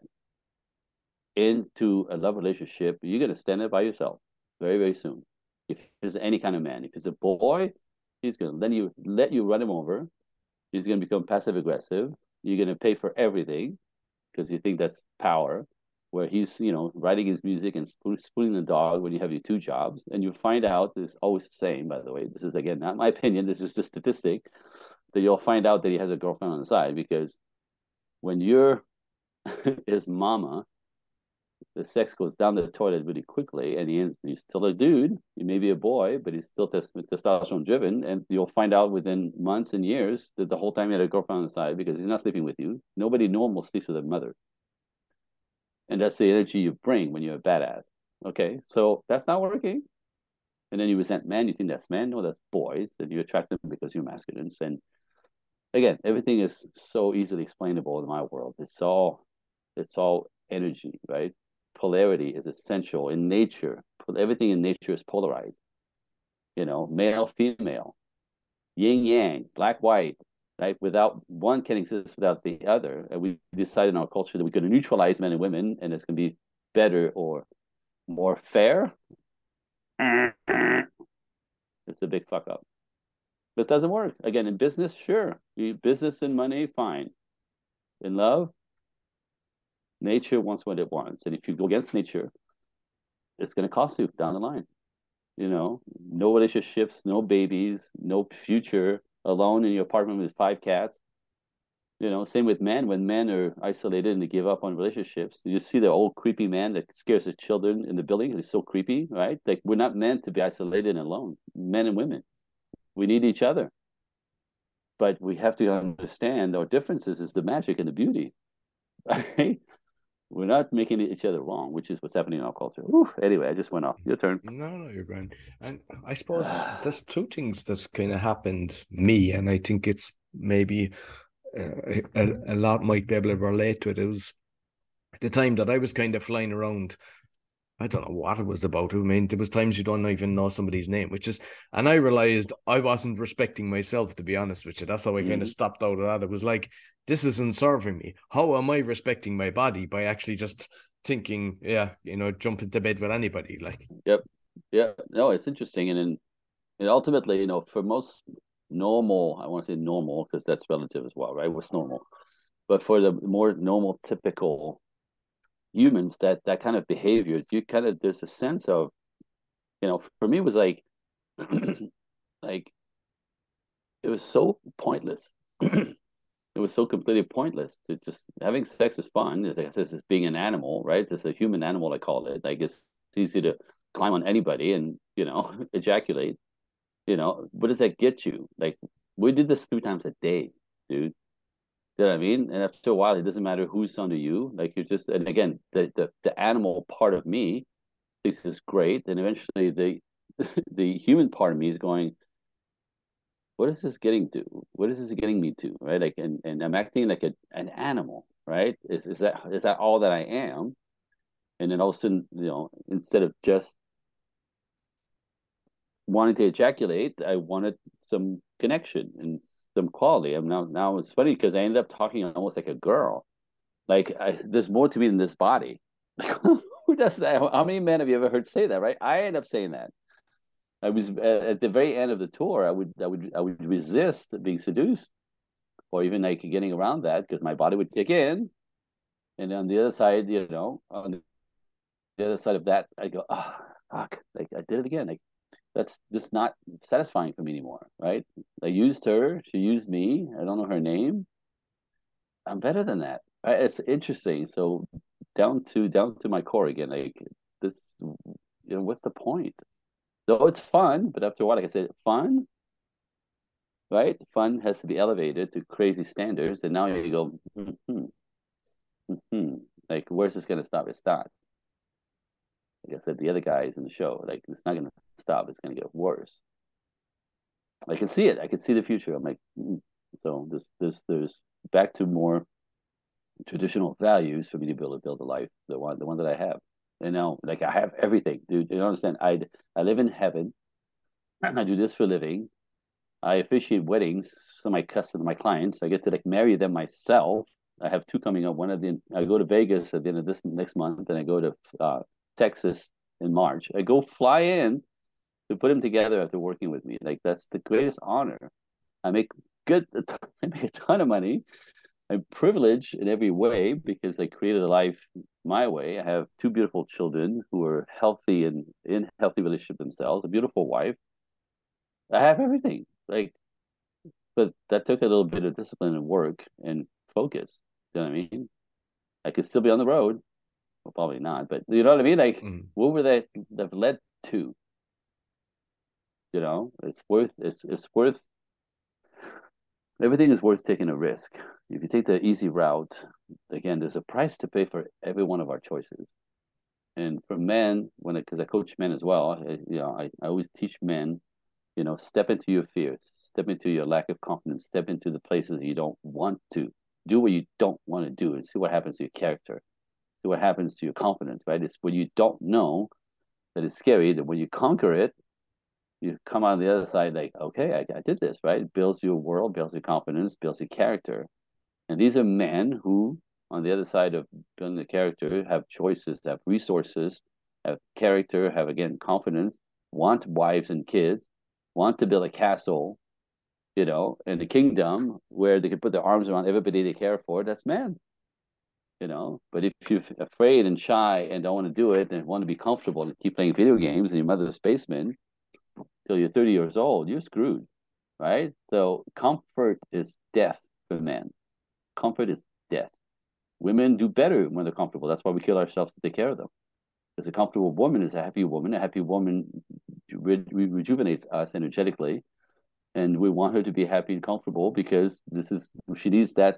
[SPEAKER 2] into a love relationship, you're gonna stand it by yourself very, very soon. If there's any kind of man, if it's a boy, he's gonna let you let you run him over. He's gonna become passive aggressive. You're gonna pay for everything because you think that's power. Where he's, you know, writing his music and spooning the dog when you have your two jobs, and you find out it's always the same. By the way, this is again not my opinion. This is just statistic that you'll find out that he has a girlfriend on the side because when you're his mama, the sex goes down the toilet really quickly, and he is he's still a dude. He may be a boy, but he's still testosterone driven, and you'll find out within months and years that the whole time he had a girlfriend on the side because he's not sleeping with you. Nobody normal sleeps with their mother. And that's the energy you bring when you're a badass. Okay, so that's not working. And then you resent men. You think that's men? No, that's boys. And you attract them because you're masculines. And again, everything is so easily explainable in my world. It's all, it's all energy, right? Polarity is essential in nature. Everything in nature is polarized. You know, male, female, yin yang, black, white. Right? Without one can exist without the other. And we decided in our culture that we're going to neutralize men and women and it's going to be better or more fair. It's a big fuck up. But it doesn't work. Again, in business, sure. Business and money, fine. In love, nature wants what it wants. And if you go against nature, it's going to cost you down the line. You know, no relationships, no babies, no future. Alone in your apartment with five cats. You know, same with men. When men are isolated and they give up on relationships, you see the old creepy man that scares the children in the building. He's so creepy, right? Like we're not meant to be isolated and alone, men and women. We need each other. But we have to understand our differences is the magic and the beauty. Right? We're not making each other wrong, which is what's happening in our culture. Oof, anyway, I just went off. Your turn.
[SPEAKER 1] No, no, you're grand. And I suppose there's two things that kind of happened me, and I think it's maybe uh, a, a lot might be able to relate to it. It was the time that I was kind of flying around. I don't know what it was about. I mean, there was times you don't even know somebody's name, which is, and I realized I wasn't respecting myself, to be honest with you. That's how I mm-hmm. kind of stopped out of that. It was like, this isn't serving me. How am I respecting my body by actually just thinking, yeah, you know, jump into bed with anybody? Like,
[SPEAKER 2] yep, yeah, no, it's interesting, and in, and ultimately, you know, for most normal, I want to say normal because that's relative as well, right? What's normal? But for the more normal, typical humans, that that kind of behavior, you kind of there's a sense of, you know, for me it was like, like it was so pointless. It was so completely pointless to just having sex is fun. It's like this is being an animal, right? It's a human animal, I call it. Like it's, it's easy to climb on anybody and you know ejaculate. You know, what does that get you? Like we did this three times a day, dude. You know what I mean? And after a while, it doesn't matter who's under you. Like you're just, and again, the the, the animal part of me thinks it's great, and eventually the the human part of me is going, what is this getting to? What is this getting me to? Right? Like, and, and I'm acting like a, an animal, right? Is is that is that all that I am? And then all of a sudden, you know, instead of just wanting to ejaculate, I wanted some connection and some quality. I'm now now it's funny because I ended up talking almost like a girl. Like I, there's more to me than this body. Who does that? How many men have you ever heard say that? Right? I end up saying that. I was at the very end of the tour. I would I would I would resist being seduced, or even like getting around that because my body would kick in, and on the other side, you know, on the other side of that, I go, oh, fuck, like I did it again. Like that's just not satisfying for me anymore, right? I used her, she used me. I don't know her name. I'm better than that. Right? It's interesting. So down to down to my core again. Like this, you know, what's the point? Though it's fun, but after a while, like I said, fun, right? Fun has to be elevated to crazy standards, and now you go, mm-hmm, mm-hmm. Like where's this gonna stop? It's not. Like I said, the other guys in the show, like it's not gonna stop. It's gonna get worse. I can see it. I can see the future. I'm like, mm. So this, this, there's back to more traditional values for me to be able to build a life, the one, the one that I have. You know, like I have everything, dude. You don't understand? I, I live in heaven. I do this for a living. I officiate weddings. So my custom, my clients, I get to like marry them myself. I have two coming up. One at the, I go to Vegas at the end of this next month, and I go to uh, Texas in March. I go fly in to put them together after working with me. Like that's the greatest honor. I make good. I make a ton of money. I'm privileged in every way because I created a life my way. I have two beautiful children who are healthy and in healthy relationship themselves. A beautiful wife. I have everything. Like, but that took a little bit of discipline and work and focus. You know what I mean? I could still be on the road. Well, probably not, but you know what I mean? Like, mm. what were they that led to? You know, it's worth it's it's worth everything is worth taking a risk. If you take the easy route, again, there's a price to pay for every one of our choices. And for men, when because I, I coach men as well, I, you know, I, I always teach men, you know, step into your fears, step into your lack of confidence, step into the places you don't want to, do what you don't want to do, and see what happens to your character, see what happens to your confidence. Right? It's when you don't know that is scary. That when you conquer it, you come on the other side like, okay, I, I did this, right? It builds your world, builds your confidence, builds your character. And these are men who, on the other side of building the character, have choices, have resources, have character, have, again, confidence, want wives and kids, want to build a castle, you know, in the kingdom where they can put their arms around everybody they care for. That's men, you know. But if you're afraid and shy and don't want to do it and want to be comfortable and keep playing video games and your mother's basement till you're thirty years old, you're screwed, right? So comfort is death for men. Comfort is death. Women do better when they're comfortable. That's why we kill ourselves to take care of them. Because a comfortable woman is a happy woman. A happy woman re- re- rejuvenates us energetically, and we want her to be happy and comfortable because this is she needs that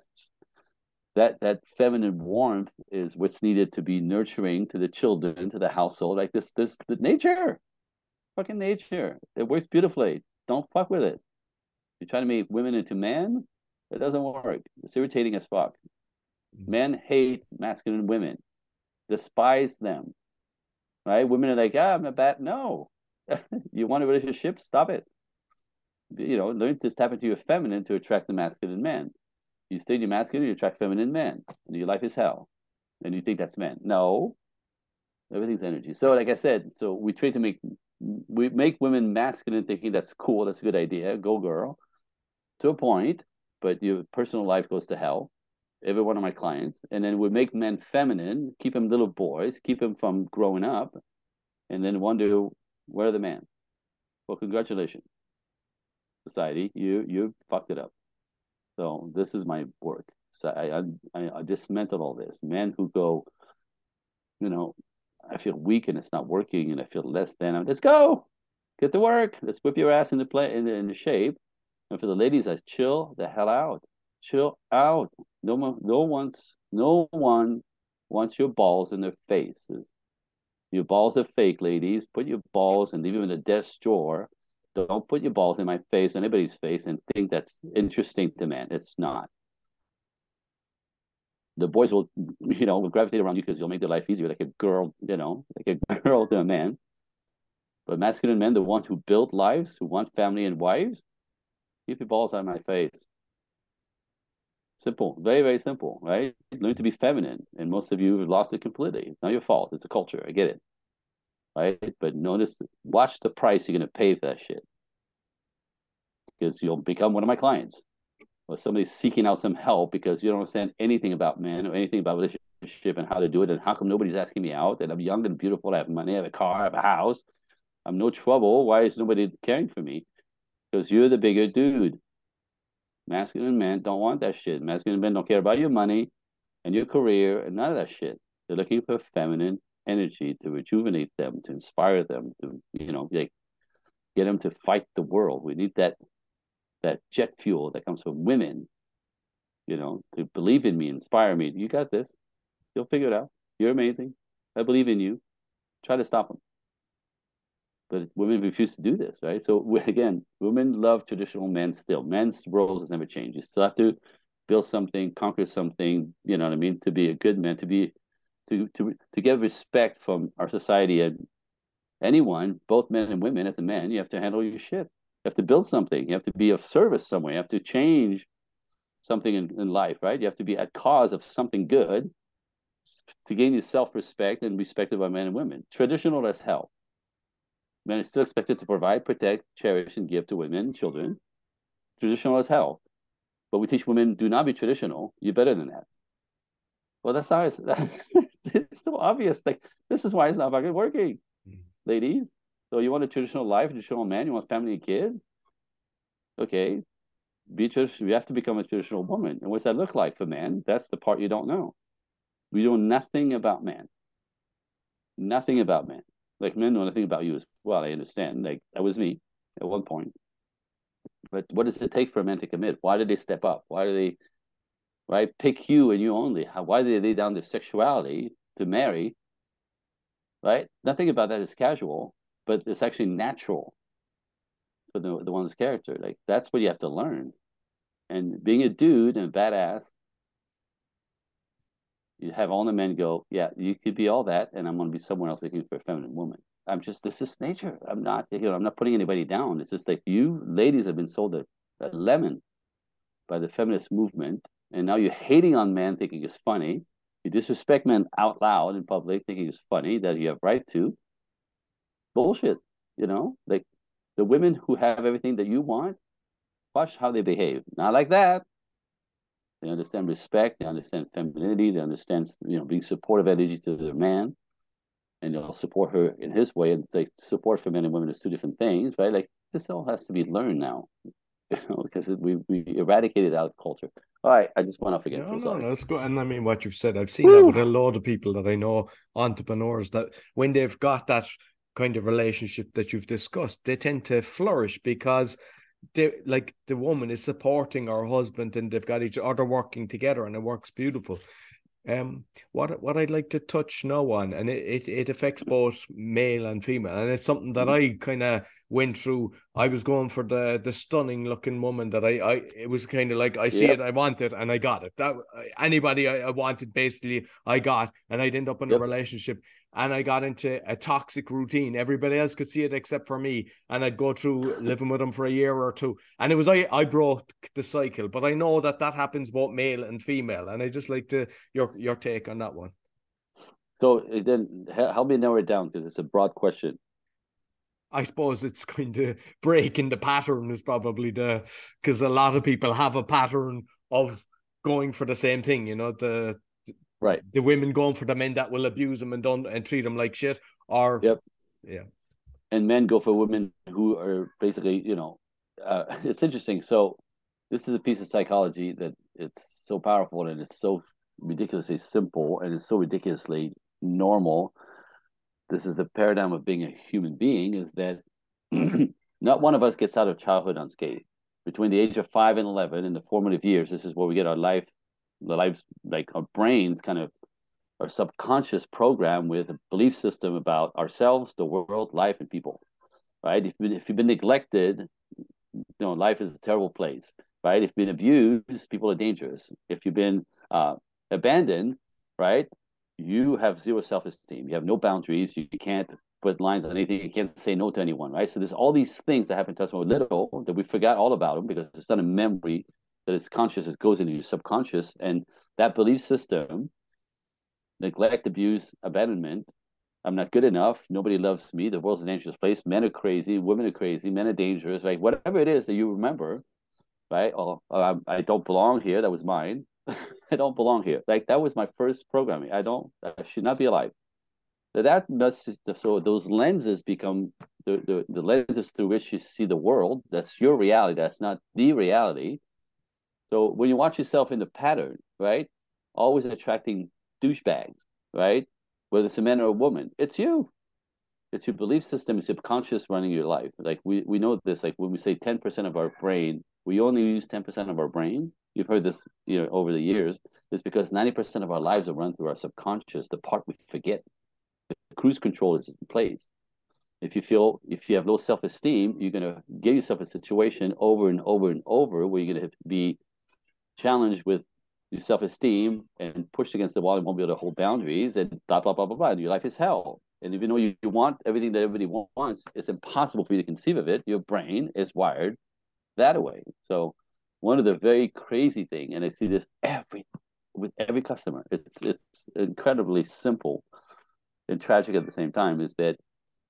[SPEAKER 2] that that feminine warmth is what's needed to be nurturing to the children, to the household. Like this, this the nature. Fucking nature. It works beautifully. Don't fuck with it. You're trying to make women into men? It doesn't work. It's irritating as fuck. Men hate masculine women, despise them. Right? Women are like, ah, I'm a bad. No. You want a relationship? Stop it. You know, learn to tap into your feminine to attract the masculine man. You stay in your masculine, you attract feminine men. And your life is hell. And you think that's men. No. Everything's energy. So, like I said, so we try to make we make women masculine thinking that's cool, that's a good idea, go girl, to a point, but your personal life goes to hell, every one of my clients. And then we make men feminine, keep them little boys, keep them from growing up, and then wonder, where are the men? Well, congratulations, society, you you fucked it up. So this is my work. So I I, I dismantled all this. Men who go, you know, I feel weak and it's not working and I feel less than. Let's go, get to work. Let's whip your ass into play in the, in the shape. And for the ladies, I chill the hell out. Chill out. No one, no one's, no one wants your balls in their faces. Your balls are fake, ladies. Put your balls and leave them in the desk drawer. Don't put your balls in my face, anybody's face, and think that's interesting to men. It's not. The boys will, you know, will gravitate around you because you'll make their life easier, like a girl, you know, like a girl to a man. But masculine men, the ones who build lives, who want family and wives, keep your balls out of my face. Simple, very, very simple, right? Learn to be feminine. And most of you have lost it completely. It's not your fault. It's a culture. I get it. Right? But notice, watch the price you're going to pay for that shit. Because you'll become one of my clients. Or somebody seeking out some help because you don't understand anything about men or anything about relationship and how to do it. And how come nobody's asking me out? And I'm young and beautiful. I have money. I have a car. I have a house. I'm no trouble. Why is nobody caring for me? Because you're the bigger dude. Masculine men don't want that shit. Masculine men don't care about your money and your career and none of that shit. They're looking for feminine energy to rejuvenate them, to inspire them, to, you know, like get them to fight the world. We need that that jet fuel that comes from women, you know, to believe in me, inspire me. You got this. You'll figure it out. You're amazing. I believe in you. Try to stop them. But women refuse to do this, right? So again, women love traditional men still. Men's roles has never changed. You still have to build something, conquer something, you know what I mean, to be a good man, to be to to to get respect from our society and anyone, both men and women. As a man, you have to handle your shit. You have to build something. You have to be of service somewhere. You have to change something in, in life, right? You have to be at cause of something good to gain your self-respect and respected by men and women. Traditional as hell. Men are still expected to provide, protect, cherish, and give to women and children. Traditional as hell. But we teach women, do not be traditional. You're better than that. Well, that's how it's, it's so obvious. Like, this is why it's not fucking working, mm. ladies. So you want a traditional life, a traditional man, you want family and kids? Okay. Be traditional. You have to become a traditional woman. And what's that look like for men? That's the part you don't know. We know nothing about men. Nothing about men. Like, men know nothing about you as well. I understand. Like, that was me at one point. But what does it take for a man to commit? Why did they step up? Why do they, right, pick you and you only? How, why did they lay down their sexuality to marry? Right? Nothing about that is casual, but it's actually natural for the, the one's character. Like, that's what you have to learn. And being a dude and a badass, you have all the men go, yeah, you could be all that, and I'm going to be someone else looking for a feminine woman. I'm just, this is nature. I'm not, you know, I'm not putting anybody down. It's just like you ladies have been sold a, a lemon by the feminist movement, and now you're hating on men thinking it's funny. You disrespect men out loud in public thinking it's funny, that you have right to. Bullshit, you know? Like, the women who have everything that you want, watch how they behave. Not like that. They understand respect. They understand femininity. They understand, you know, being supportive energy to their man, and they'll support her in his way. And like, support for men and women is two different things, right? Like, this all has to be learned now, you know, because it, we we eradicated out of culture. All right, I just went off again.
[SPEAKER 1] No,
[SPEAKER 2] so
[SPEAKER 1] no,
[SPEAKER 2] sorry.
[SPEAKER 1] no, that's good. And I mean, what you've said, I've seen
[SPEAKER 2] Woo!
[SPEAKER 1] that with a lot of people that I know, entrepreneurs, that when they've got that kind of relationship that you've discussed, they tend to flourish because they, like, the woman is supporting her husband and they've got each other working together and it works beautiful. Um, what what I'd like to touch now on, and it, it, it affects both male and female, and it's something that I kind of went through. I was going for the the stunning looking woman that I, I it was kind of like, I see
[SPEAKER 2] Yep.
[SPEAKER 1] it, I want it, and I got it. That anybody I, I wanted, basically, I got, and I'd end up in
[SPEAKER 2] Yep.
[SPEAKER 1] a relationship. And I got into a toxic routine. Everybody else could see it except for me. And I'd go through living with them for a year or two. And it was, I, I broke the cycle. But I know that that happens both male and female. And I just like to, your, your take on that one.
[SPEAKER 2] So then help me narrow it down, because it's a broad question.
[SPEAKER 1] I suppose it's going to break in the pattern is probably the, because a lot of people have a pattern of going for the same thing, you know, the,
[SPEAKER 2] Right.
[SPEAKER 1] The women going for the men that will abuse them and don't and treat them like shit, or
[SPEAKER 2] yep,
[SPEAKER 1] yeah.
[SPEAKER 2] And men go for women who are basically, you know, uh, it's interesting. So this is a piece of psychology that it's so powerful and it's so ridiculously simple and it's so ridiculously normal. This is the paradigm of being a human being, is that not one of us gets out of childhood unscathed. Between the age of five and eleven, in the formative years, this is where we get our life, the lives, like our brains kind of, our subconscious program with a belief system about ourselves, the world, life, and people, right? If, if you've been neglected, you know, life is a terrible place, right? If you've been abused, people are dangerous. If you've been uh, abandoned, right? You have zero self-esteem. You have no boundaries. You can't put lines on anything. You can't say no to anyone, right? So there's all these things that happen to us when we're little that we forgot all about them because it's not a memory that is conscious. It goes into your subconscious. And that belief system, neglect, abuse, abandonment, I'm not good enough. Nobody loves me. The world's a dangerous place. Men are crazy. Women are crazy. Men are dangerous, right? Whatever it is that you remember, right? Oh, I, I don't belong here. That was mine. I don't belong here. Like that was my first programming. I don't, I should not be alive. That must, so those lenses become the, the, the lenses through which you see the world. That's your reality. That's not the reality. So when you watch yourself in the pattern, right? Always attracting douchebags, right? Whether it's a man or a woman, it's you. It's your belief system, it's subconscious running your life. Like we, we know this, like when we say ten percent of our brain, we only use ten percent of our brain. You've heard this, you know, over the years. It's because ninety percent of our lives are run through our subconscious, the part we forget. The cruise control is in place. If you feel, if you have low self-esteem, you're going to give yourself a situation over and over and over where you're going to be challenged with your self-esteem and pushed against the wall and won't be able to hold boundaries and blah, blah, blah, blah, blah. And your life is hell. And even though you, you want everything that everybody wants, it's impossible for you to conceive of it. Your brain is wired that way. So one of the very crazy thing, and I see this every with every customer, it's it's incredibly simple and tragic at the same time, is that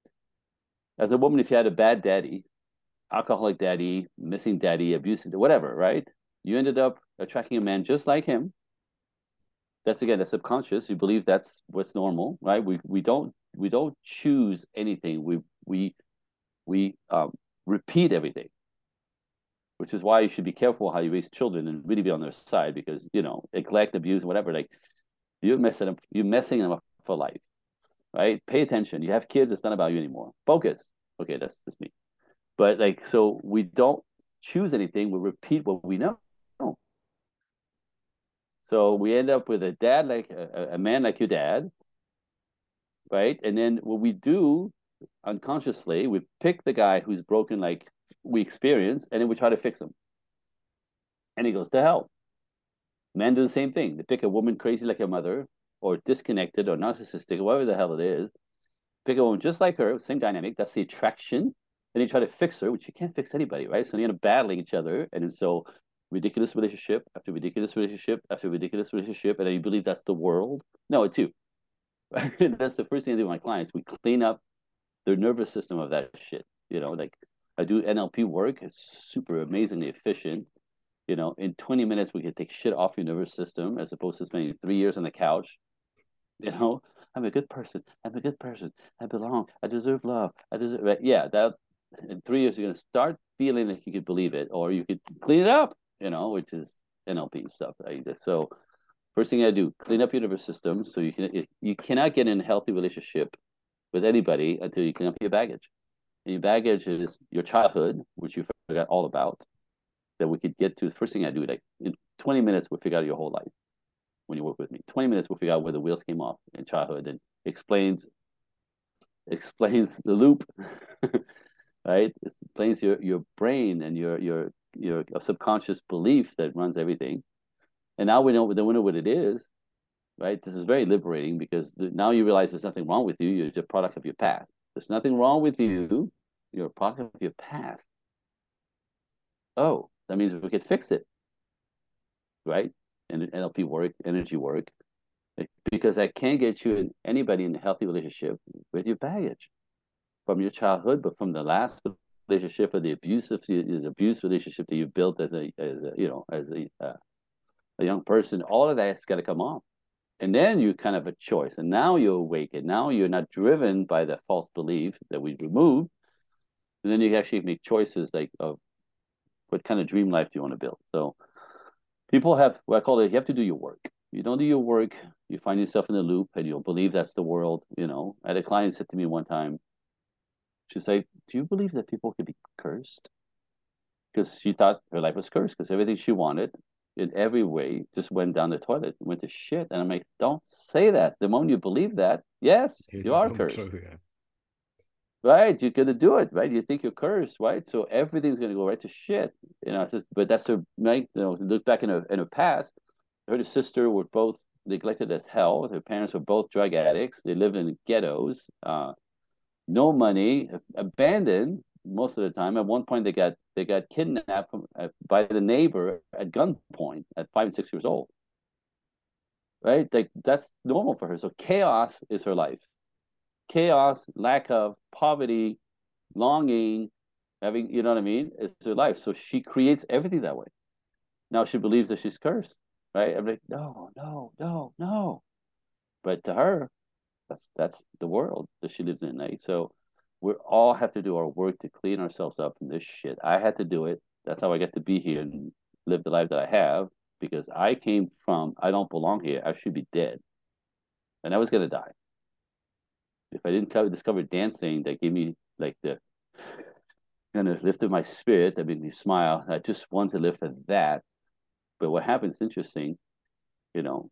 [SPEAKER 2] as a woman, if you had a bad daddy, alcoholic daddy, missing daddy, abusive, whatever, right? You ended up attracting a man just like him. That's again, that's subconscious. You believe that's what's normal, right? We we don't we don't choose anything. We we we um, repeat everything, which is why you should be careful how you raise children and really be on their side, because you know neglect, abuse, whatever. Like you're messing up, you're messing them up for life, right? Pay attention. You have kids. It's not about you anymore. Focus. Okay, that's just me. But like, so we don't choose anything. We repeat what we know. So we end up with a dad like a, a man like your dad, right? And then what we do unconsciously, we pick the guy who's broken like we experience, and then we try to fix him. And he goes to hell. Men do the same thing. They pick a woman crazy like your mother, or disconnected, or narcissistic, or whatever the hell it is. Pick a woman just like her, same dynamic. That's the attraction. Then you try to fix her, which you can't fix anybody, right? So you end up battling each other, and then so ridiculous relationship after ridiculous relationship after ridiculous relationship, and then you believe that's the world. No, it's you. That's the first thing I do with my clients. We clean up their nervous system of that shit. You know, like I do N L P work. It's super amazingly efficient. You know, in twenty minutes, we can take shit off your nervous system as opposed to spending three years on the couch. You know, I'm a good person. I'm a good person. I belong. I deserve love. I deserve, right? Yeah, that in three years, you're going to start feeling like you could believe it, or you could clean it up, you know, which is N L P stuff. Right? So first thing I do, clean up your nervous system so you can you cannot get in a healthy relationship with anybody until you clean up your baggage. And your baggage is your childhood, which you forgot all about, that we could get to. The first thing I do, like in twenty minutes, we'll figure out your whole life when you work with me. twenty minutes, we'll figure out where the wheels came off in childhood and explains explains the loop, right? It explains your, your brain and your your your subconscious belief that runs everything. And now we know, we know what it is, right? This is very liberating because now you realize there's nothing wrong with you. You're just a product of your past. There's nothing wrong with you. You're a product of your past. Oh, that means we could fix it, right? And N L P work, energy work, because I can't get you and anybody in a healthy relationship with your baggage from your childhood, but from the last relationship or the abusive, the abuse relationship that you built as a, as a you know, as a uh, a young person. All of that's got to come off, and then you kind of have a choice. And now you're awake, and now you're not driven by the false belief that we removed. And then you actually make choices like of what kind of dream life do you want to build. So people have what I call it, you have to do your work. You don't do your work, you find yourself in a loop and you'll believe that's the world. You know, I had a client said to me one time, she's like, do you believe that people could be cursed? Because she thought her life was cursed because everything she wanted in every way just went down the toilet, went to shit. And I'm like, don't say that. The moment you believe that, yes, you are cursed. True, yeah. Right, you're gonna do it, right? You think you're cursed, right? So everything's gonna go right to shit, you know. It's just, but that's her, right? You know, look back in her in her past. Her and her sister were both neglected as hell. Their parents were both drug addicts. They lived in ghettos. Uh, no money, abandoned most of the time. At one point, they got they got kidnapped from, uh, by the neighbor at gunpoint at five and six years old. Right, like that's normal for her. So chaos is her life. Chaos, lack of poverty, longing, having, you know what I mean? It's her life. So she creates everything that way. Now she believes that she's cursed, right? I'm like, no, no, no, no. But to her, that's that's the world that she lives in. Like, so we all have to do our work to clean ourselves up from this shit. I had to do it. That's how I get to be here and live the life that I have, because I came from, I don't belong here. I should be dead. And I was going to die. If I didn't co- discover dancing, that gave me like the kind of lifted my spirit, that made me smile. I just want to live for that. But what happens, interesting, you know,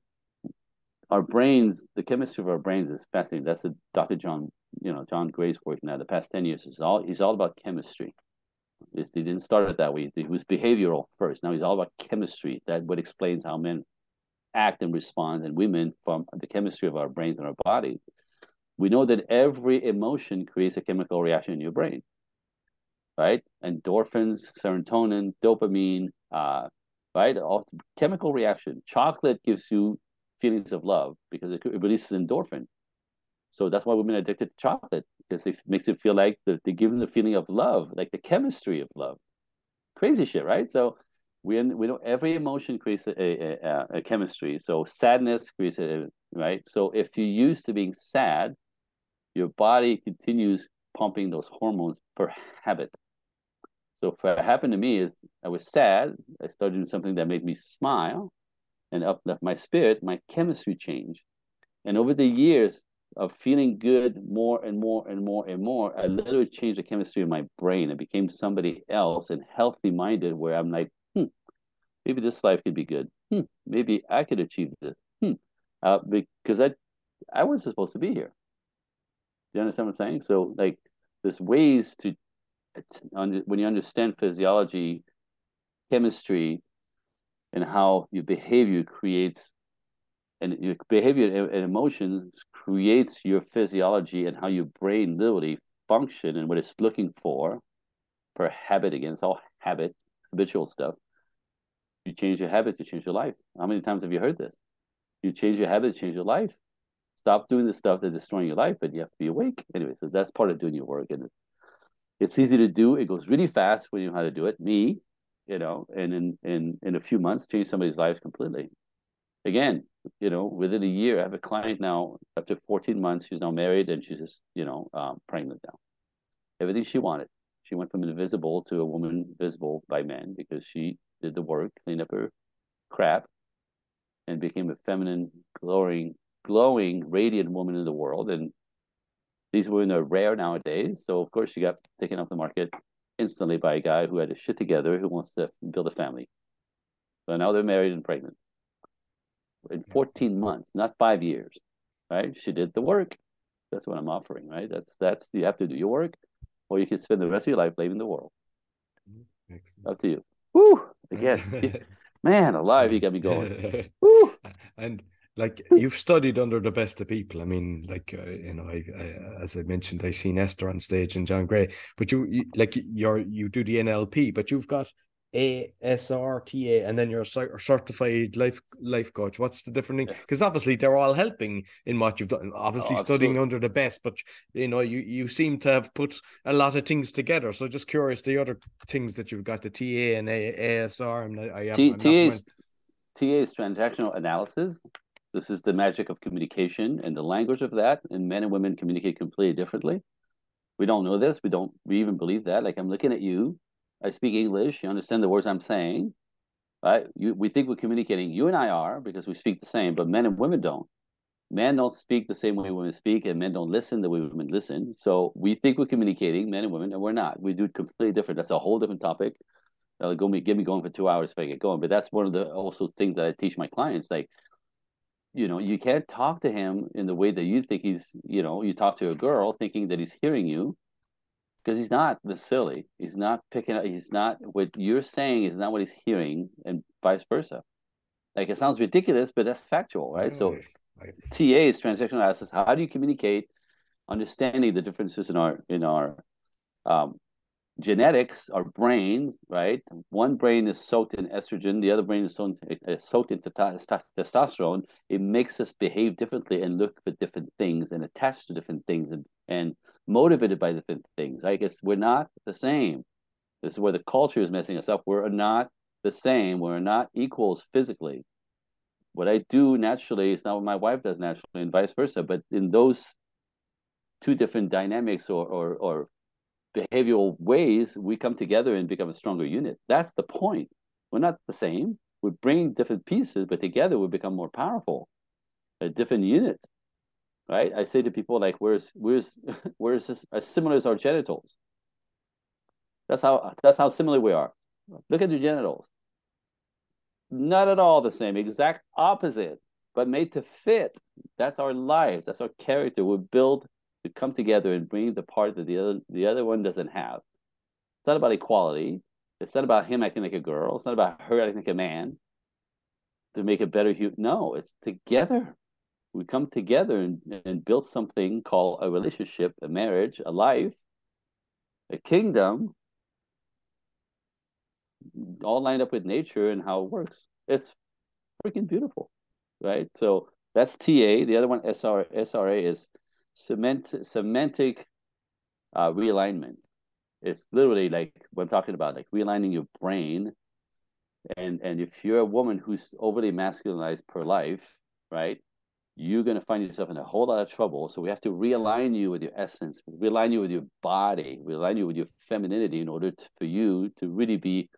[SPEAKER 2] our brains, the chemistry of our brains is fascinating. That's a Doctor John, you know, John Gray's work now. The past ten years is all, he's all about chemistry. It's, he didn't start it that way. He was behavioral first. Now he's all about chemistry. That what explains how men act and respond, and women, from the chemistry of our brains and our body. We know that every emotion creates a chemical reaction in your brain, right? Endorphins, serotonin, dopamine, uh, right? All chemical reaction. Chocolate gives you feelings of love because it, it releases endorphin. So that's why women are addicted to chocolate, because it makes it feel like the, they give them the feeling of love, like the chemistry of love. Crazy shit, right? So we we know every emotion creates a, a, a, a chemistry. So sadness creates a, right? So if you're used to being sad, your body continues pumping those hormones per habit. So what happened to me is I was sad. I started doing something that made me smile and uplift my spirit. My chemistry changed. And over the years of feeling good more and more and more and more, I literally changed the chemistry of my brain. I became somebody else and healthy minded, where I'm like, hmm, maybe this life could be good. Hmm, maybe I could achieve this. Hmm. Uh, because I, I wasn't supposed to be here. Do you understand what I'm saying? So, like, there's ways to, when you understand physiology, chemistry, and how your behavior creates, and your behavior and emotions creates your physiology and how your brain literally function and what it's looking for per habit. Again, it's all habit, habitual stuff. You change your habits, you change your life. How many times have you heard this? You change your habits, change your life. Stop doing the stuff that's destroying your life, but you have to be awake. Anyway, so that's part of doing your work. And it's easy to do. It goes really fast when you know how to do it. Me, you know, and in, in, in a few months, change somebody's lives completely. Again, you know, within a year, I have a client now, after fourteen months, she's now married and she's just, you know, um, pregnant now. Everything she wanted. She went from invisible to a woman visible by men because she did the work, cleaned up her crap, and became a feminine, glowing, glowing, radiant woman in the world. And these women are rare nowadays. So, of course, she got taken off the market instantly by a guy who had his shit together, who wants to build a family. So now they're married and pregnant. In fourteen months, not five years, right? She did the work. That's what I'm offering, right? That's, that's, you have to do your work, or you can spend the rest of your life blaming the world. Excellent. Up to you. Woo! Again, man alive, you got me going. Woo!
[SPEAKER 1] And like, you've studied under the best of people. I mean, like, uh, you know, I, I, as I mentioned, I seen Esther on stage and John Gray, but you, you like you're you do the N L P, but you've got A S R T A, and then you're a certified life life coach. What's the different thing? Because obviously they're all helping in what you've done. Obviously, oh, studying so, under the best, but you know, you you seem to have put a lot of things together. So just curious, the other things that you've got, the T A and A S R, and I have
[SPEAKER 2] T, T A is T A is transactional analysis. This is the magic of communication and the language of that. And men and women communicate completely differently. We don't know this. We don't. We even believe that. Like, I'm looking at you. I speak English. You understand the words I'm saying, right? You, we think we're communicating. You and I are, because we speak the same, but men and women don't. Men don't speak the same way women speak, and men don't listen the way women listen. So we think we're communicating, men and women, and we're not. We do it completely different. That's a whole different topic. That'll go me, get me going for two hours if I get going. But that's one of the also things that I teach my clients. Like, you know, you can't talk to him in the way that you think he's, you know, you talk to a girl thinking that he's hearing you, because he's not this silly. He's not picking up. He's not, what you're saying is not what he's hearing, and vice versa. Like it sounds ridiculous, but that's factual, right?
[SPEAKER 1] Yeah,
[SPEAKER 2] So
[SPEAKER 1] I,
[SPEAKER 2] T A is transactional analysis. How do you communicate, understanding the differences in our in our um, genetics, our brains, right? One brain is soaked in estrogen, the other brain is soaked, uh, soaked in testosterone. It makes us behave differently and look for different things and attach to different things and, and motivated by different things. I guess we're not the same. This is where the culture is messing us up. We're not the same. We're not equals physically. What I do naturally is not what my wife does naturally, and vice versa. But in those two different dynamics or or, or behavioral ways, we come together and become a stronger unit. That's the point. We're not the same. We bring different pieces, but together we become more powerful. A different unit, right? I say to people like, "Where's where's where's this as similar as our genitals?" That's how that's how similar we are. Look at your genitals. Not at all the same, exact opposite, but made to fit. That's our lives. That's our character. We build to come together and bring the part that the other the other one doesn't have. It's not about equality. It's not about him acting like a girl. It's not about her acting like a man to make a better human. No, it's together. We come together and, and build something called a relationship, a marriage, a life, a kingdom, all lined up with nature and how it works. It's freaking beautiful, right? So that's T A. The other one, S R, S R A, is cement, semantic uh, realignment. It's literally like what I'm talking about, like realigning your brain. And and if you're a woman who's overly masculinized per life, right, you're going to find yourself in a whole lot of trouble. So we have to realign you with your essence, realign you with your body, realign you with your femininity in order to, for you to really be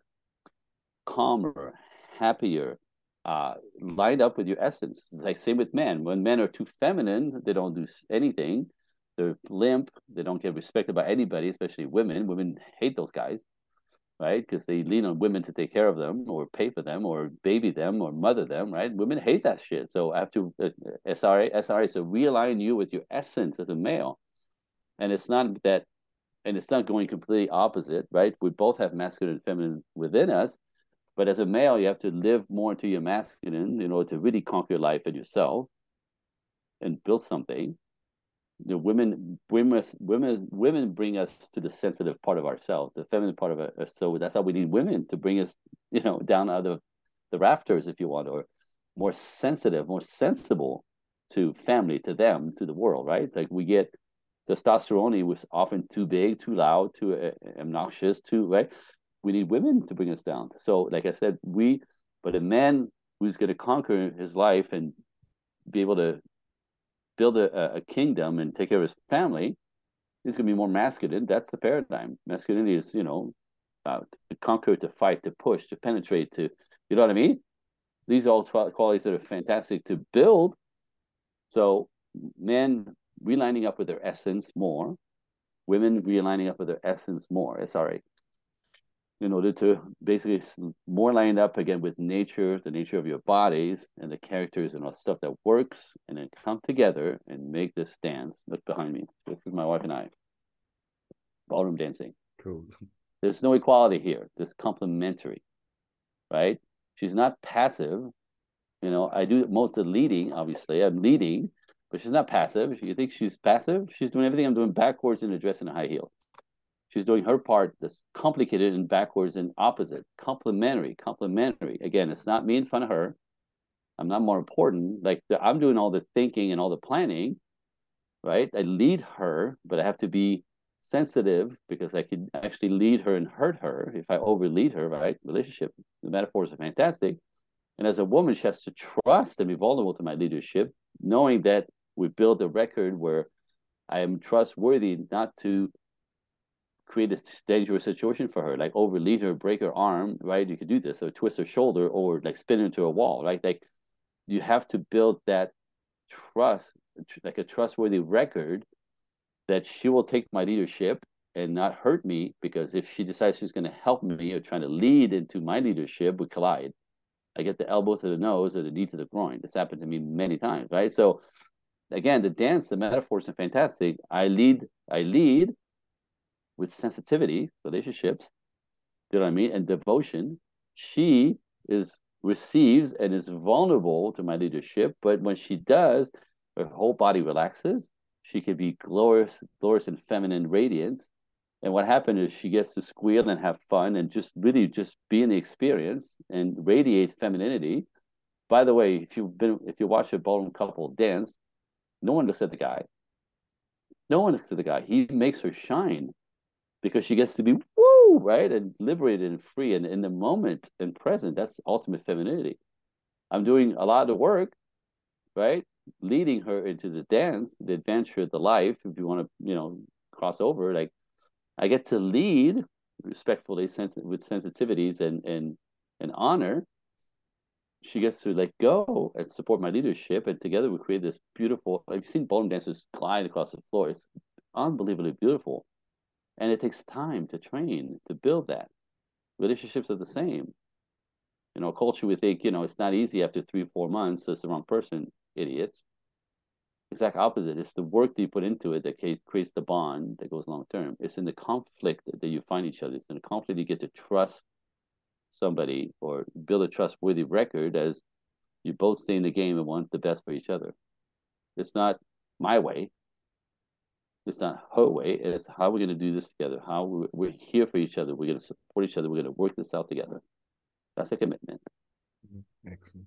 [SPEAKER 2] calmer, happier, uh, lined up with your essence. Like same with men. When men are too feminine, they don't do anything. They're limp. They don't get respected by anybody, especially women. Women hate those guys, right? Because they lean on women to take care of them or pay for them or baby them or mother them, right? Women hate that shit. So I have to, uh, S R A, S R A, so realign you with your essence as a male. And it's not that, and it's not going completely opposite, right? We both have masculine and feminine within us. But as a male, you have to live more into your masculine in order to really conquer life and yourself and build something. The women, women, women, women bring us to the sensitive part of ourselves, the feminine part of us. So that's how we need women to bring us, you know, down out of the rafters, if you want, or more sensitive, more sensible to family, to them, to the world, right? Like we get testosterone was often too big, too loud, too uh, obnoxious, too right. We need women to bring us down. So, like I said, we, but a man who's going to conquer his life and be able to build a, a kingdom and take care of his family, he's going to be more masculine. That's the paradigm. Masculinity is, you know, uh, to conquer, to fight, to push, to penetrate, to, you know what I mean? These are all qualities that are fantastic to build. So, men realigning up with their essence more, women realigning up with their essence more. S R A. In order to basically more lined up again with nature, the nature of your bodies and the characters and all stuff that works, and then come together and make this dance. Look behind me. This is my wife and I. Ballroom dancing.
[SPEAKER 1] cool.
[SPEAKER 2] There's no equality here. There's complementary, right? She's not passive. You know, I do most of the leading, obviously. I'm leading, but she's not passive. You think she's passive? She's doing everything I'm doing backwards in a dress and a high heel. She's doing her part that's complicated and backwards and opposite, complementary, complementary. Again, it's not me in front of her. I'm not more important. Like the, I'm doing all the thinking and all the planning, right? I lead her, but I have to be sensitive because I could actually lead her and hurt her if I overlead her, right? Relationship, the metaphors are fantastic. And as a woman, she has to trust and be vulnerable to my leadership, knowing that we build a record where I am trustworthy not to create a dangerous situation for her, like overlead her, break her arm, right? You could do this, or twist her shoulder, or like spin her into a wall, right? Like you have to build that trust, like a trustworthy record that she will take my leadership and not hurt me, because if she decides she's going to help me or trying to lead into my leadership, we collide. I get the elbow to the nose or the knee to the groin. This happened to me many times, right? So again, the dance, the metaphors are fantastic. I lead, I lead with sensitivity, relationships, you know what I mean, and devotion. She is receives and is vulnerable to my leadership. But when she does, her whole body relaxes. She can be glorious, glorious and feminine radiance. And what happened is she gets to squeal and have fun and just really just be in the experience and radiate femininity. By the way, if you've been if you watch a ballroom couple dance, no one looks at the guy. No one looks at the guy. He makes her shine because she gets to be woo, right? And liberated and free and in the moment and present. That's ultimate femininity. I'm doing a lot of work, right? Leading her into the dance, the adventure, the life, if you want to, you know, cross over, like I get to lead respectfully, sens- with sensitivities and and and honor. She gets to let go and support my leadership, and together we create this beautiful. I've seen ballroom dancers glide across the floor. It's unbelievably beautiful, and it takes time to train to build that. Relationships are the same. You know, culture we think you know it's not easy after three four months. So it's the wrong person, idiots. Exact opposite. It's the work that you put into it that creates the bond that goes long term. It's in the conflict that you find each other. It's in the conflict you get to trust somebody or build a trustworthy record as you both stay in the game and want the best for each other. It's not my way. It's not her way. It's how we're going to do this together. How we're, we're here for each other. We're going to support each other. We're going to work this out together. That's a commitment.
[SPEAKER 1] Excellent.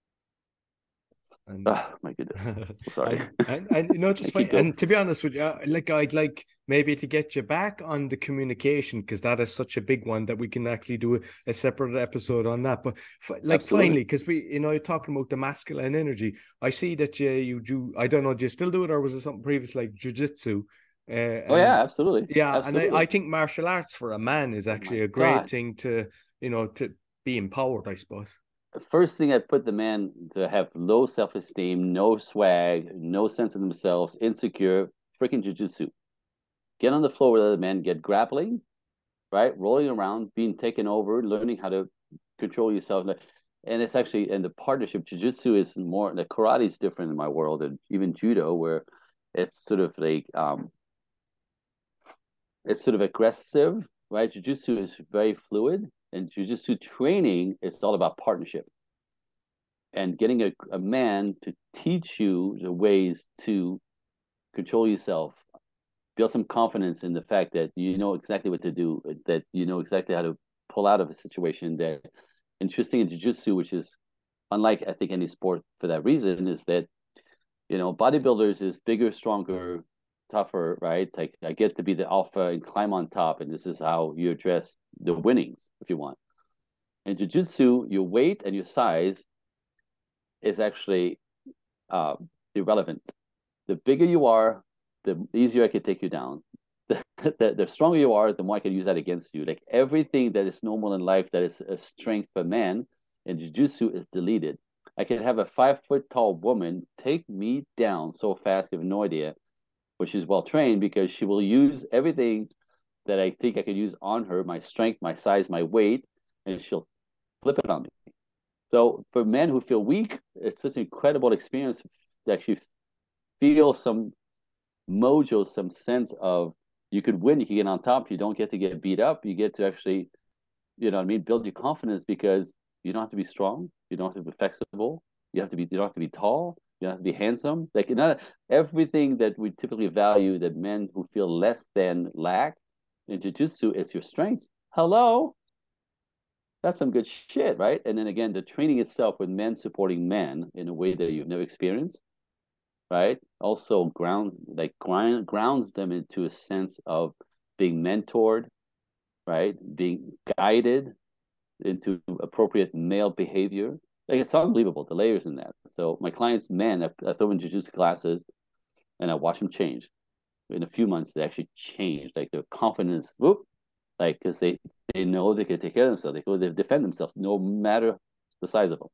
[SPEAKER 1] And
[SPEAKER 2] oh my goodness, sorry.
[SPEAKER 1] and, and, and you know, just fine. And to be honest with you, like I'd like maybe to get you back on the communication because that is such a big one that we can actually do a, a separate episode on that. But like Absolutely. Finally, because we, you know, you're talking about the masculine energy. I see that you you do. I don't know. Do you still do it, or was it something previous like jujitsu?
[SPEAKER 2] Uh, oh yeah, absolutely.
[SPEAKER 1] Yeah,
[SPEAKER 2] absolutely.
[SPEAKER 1] and I, I think martial arts for a man is actually oh a great God. thing to you know to be empowered, I suppose.
[SPEAKER 2] First thing I put the man to have low self-esteem, no swag, no sense of themselves, insecure, freaking jiu-jitsu. Get on the floor with other men, get grappling, right? Rolling around, being taken over, learning how to control yourself. And it's actually, and the partnership, jiu-jitsu is more, the karate is different in my world, and even judo, where it's sort of like, um, it's sort of aggressive, right? Jiu-jitsu is very fluid. And jiu-jitsu training is all about partnership and getting a, a man to teach you the ways to control yourself, build some confidence in the fact that you know exactly what to do, that you know exactly how to pull out of a situation. That interesting in jiu-jitsu, which is unlike I think any sport for that reason, is that you know bodybuilders is bigger, stronger, tougher, right? Like I get to be the alpha and climb on top, and this is how you address the winnings if you want. In jiu-jitsu, your weight and your size is actually uh, irrelevant. The bigger you are, the easier I can take you down. The, the, the stronger you are, the more I can use that against you. Like everything that is normal in life that is a strength for man in jiu-jitsu is deleted. I can have a five foot tall woman take me down so fast, you have no idea, but she's well trained because she will use everything that I think I could use on her, my strength, my size, my weight, and she'll flip it on me. So for men who feel weak, it's such an incredible experience to actually feel some mojo, some sense of you could win, you can get on top, you don't get to get beat up, you get to actually, you know what I mean, build your confidence because you don't have to be strong, you don't have to be flexible, you have to be you don't have to be tall, you don't have to be handsome. Like not everything that we typically value that men who feel less than lack in jiu-jitsu is your strength. Hello. That's some good shit, right? And then again, the training itself with men supporting men in a way that you've never experienced, right? Also ground like grind, grounds them into a sense of being mentored, right? Being guided into appropriate male behavior. Like it's unbelievable, the layers in that. So my clients, men, I, I throw in jiu-jitsu classes and I watch them change. In a few months, they actually change. Like their confidence, whoop, like because they they know they can take care of themselves. They go, they defend themselves no matter the size of them.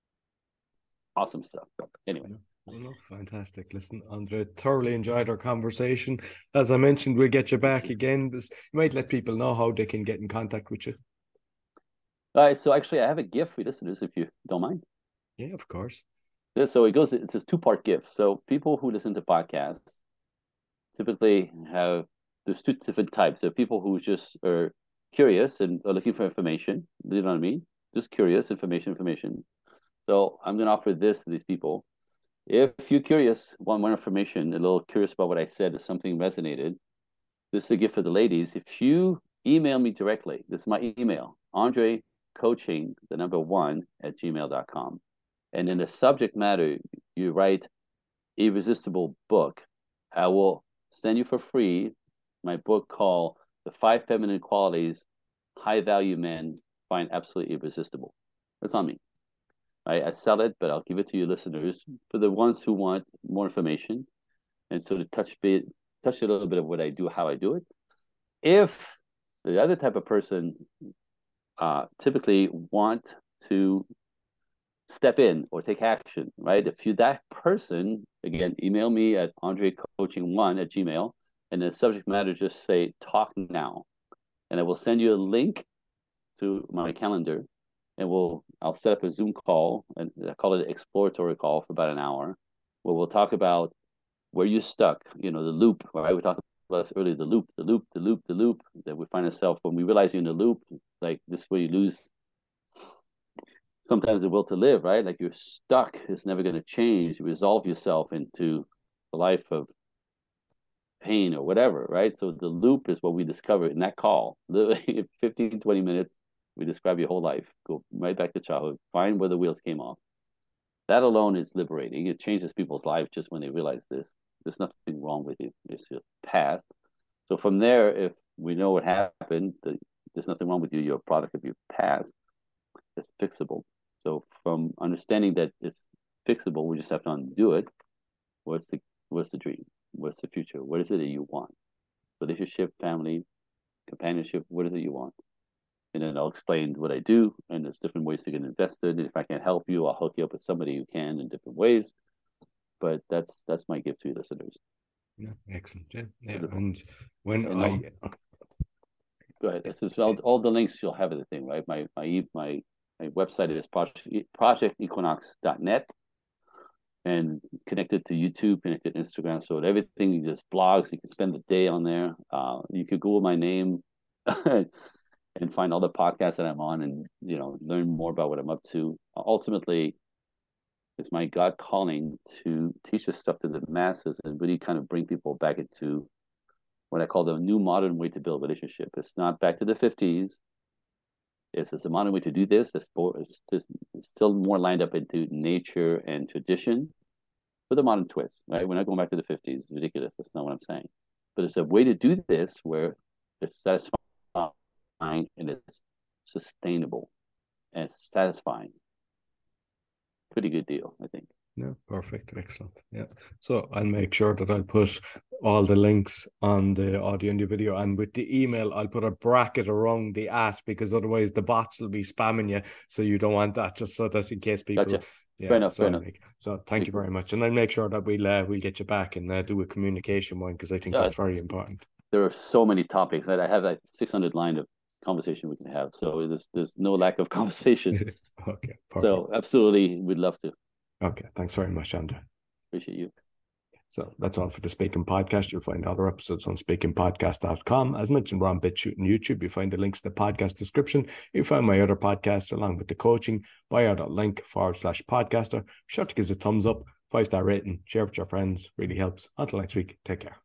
[SPEAKER 2] Awesome stuff. Anyway.
[SPEAKER 1] Well, fantastic. Listen, Andre, thoroughly enjoyed our conversation. As I mentioned, we'll get you back again. You might let people know how they can get in contact with you.
[SPEAKER 2] All right. So actually, I have a gift for listeners, if you don't mind.
[SPEAKER 1] Yeah, of course.
[SPEAKER 2] Yeah, so it goes. It's a two-part gift. So people who listen to podcasts typically have there's two different types. There are people who just are curious and are looking for information. You know what I mean? just curious, information, information. So I'm going to offer this to these people. If you're curious, want more information, a little curious about what I said, if something resonated, this is a gift for the ladies. If you email me directly, this is my email, Andre Coaching, the number one at gmail dot com. And in the subject matter, you write Irresistible Book. I will send you for free my book called The Five Feminine Qualities High Value Men Find Absolutely Irresistible. That's on me. I, I sell it, but I'll give it to you listeners for the ones who want more information and sort of touch bit, touch a little bit of what I do, how I do it. If the other type of person uh, typically want to step in or take action, right? If you that person, again, email me at Andre Coaching one at Gmail, and the subject matter just say talk now, and I will send you a link to my calendar, and we'll I'll set up a Zoom call, and I call it an exploratory call for about an hour, where we'll talk about where you're stuck, you know, the loop, right? We talked about this earlier, the loop, the loop, the loop, the loop, that we find ourselves when we realize you're in the loop, like this is where you lose sometimes the will to live, right? Like you're stuck, it's never going to change. You resolve yourself into a life of pain or whatever, right? So the loop is what we discover in that call. Literally fifteen, twenty minutes, we describe your whole life, go right back to childhood, find where the wheels came off. That alone is liberating. It changes people's lives just when they realize this. There's nothing wrong with you. It's your path. So from there, if we know what happened, the, there's nothing wrong with you. You're a product of your past. It's fixable. So from understanding that it's fixable, we just have to undo it. What's the what's the dream? What's the future? What is it that you want? Relationship, family, companionship, what is it you want? And then I'll explain what I do, and there's different ways to get invested. And if I can't help you, I'll hook you up with somebody who can in different ways. But that's that's my gift to your listeners.
[SPEAKER 1] Yeah, excellent. Yeah, yeah. And when
[SPEAKER 2] and
[SPEAKER 1] I
[SPEAKER 2] go ahead, this is all, all the links you'll have everything, right? My my my my website is project project equinox dot net, and connected to YouTube, connected to Instagram. So everything, just blogs, you can spend the day on there. Uh, you could Google my name and find all the podcasts that I'm on, and you know, learn more about what I'm up to. Ultimately, it's my God calling to teach this stuff to the masses and really kind of bring people back into what I call the new modern way to build a relationship. It's not back to the fifties. It's, it's a modern way to do this. It's, it's, it's still more lined up into nature and tradition with a modern twist, right? We're not going back to the fifties. It's ridiculous. That's not what I'm saying. But it's a way to do this where it's satisfying and it's sustainable and it's satisfying. Pretty good deal, I think.
[SPEAKER 1] Yeah, perfect. Excellent. Yeah. So I'll make sure that I'll put all the links on the audio and the video, and with the email, I'll put a bracket around the at, because otherwise the bots will be spamming you. So you don't want that, just so that in case people.
[SPEAKER 2] Gotcha.
[SPEAKER 1] Yeah,
[SPEAKER 2] fair enough.
[SPEAKER 1] So,
[SPEAKER 2] fair enough.
[SPEAKER 1] Like, so thank you very much, and I'll make sure that we'll uh, we'll get you back and uh, do a communication one, because I think yeah, that's very important.
[SPEAKER 2] There are so many topics. I have like six hundred line of conversation we can have. So there's there's no lack of conversation.
[SPEAKER 1] Okay. Perfect.
[SPEAKER 2] So absolutely, we'd love to.
[SPEAKER 1] Okay. Thanks very much, Andre.
[SPEAKER 2] Appreciate you.
[SPEAKER 1] So that's all for the Speaking Podcast. You'll find other episodes on speaking podcast dot com. As mentioned, we're on BitChute and YouTube. You find the links in the podcast description. You find my other podcasts along with the coaching. bio.link forward slash podcaster. Be sure to give us a thumbs up, five star rating, share with your friends. Really helps. Until next week, take care.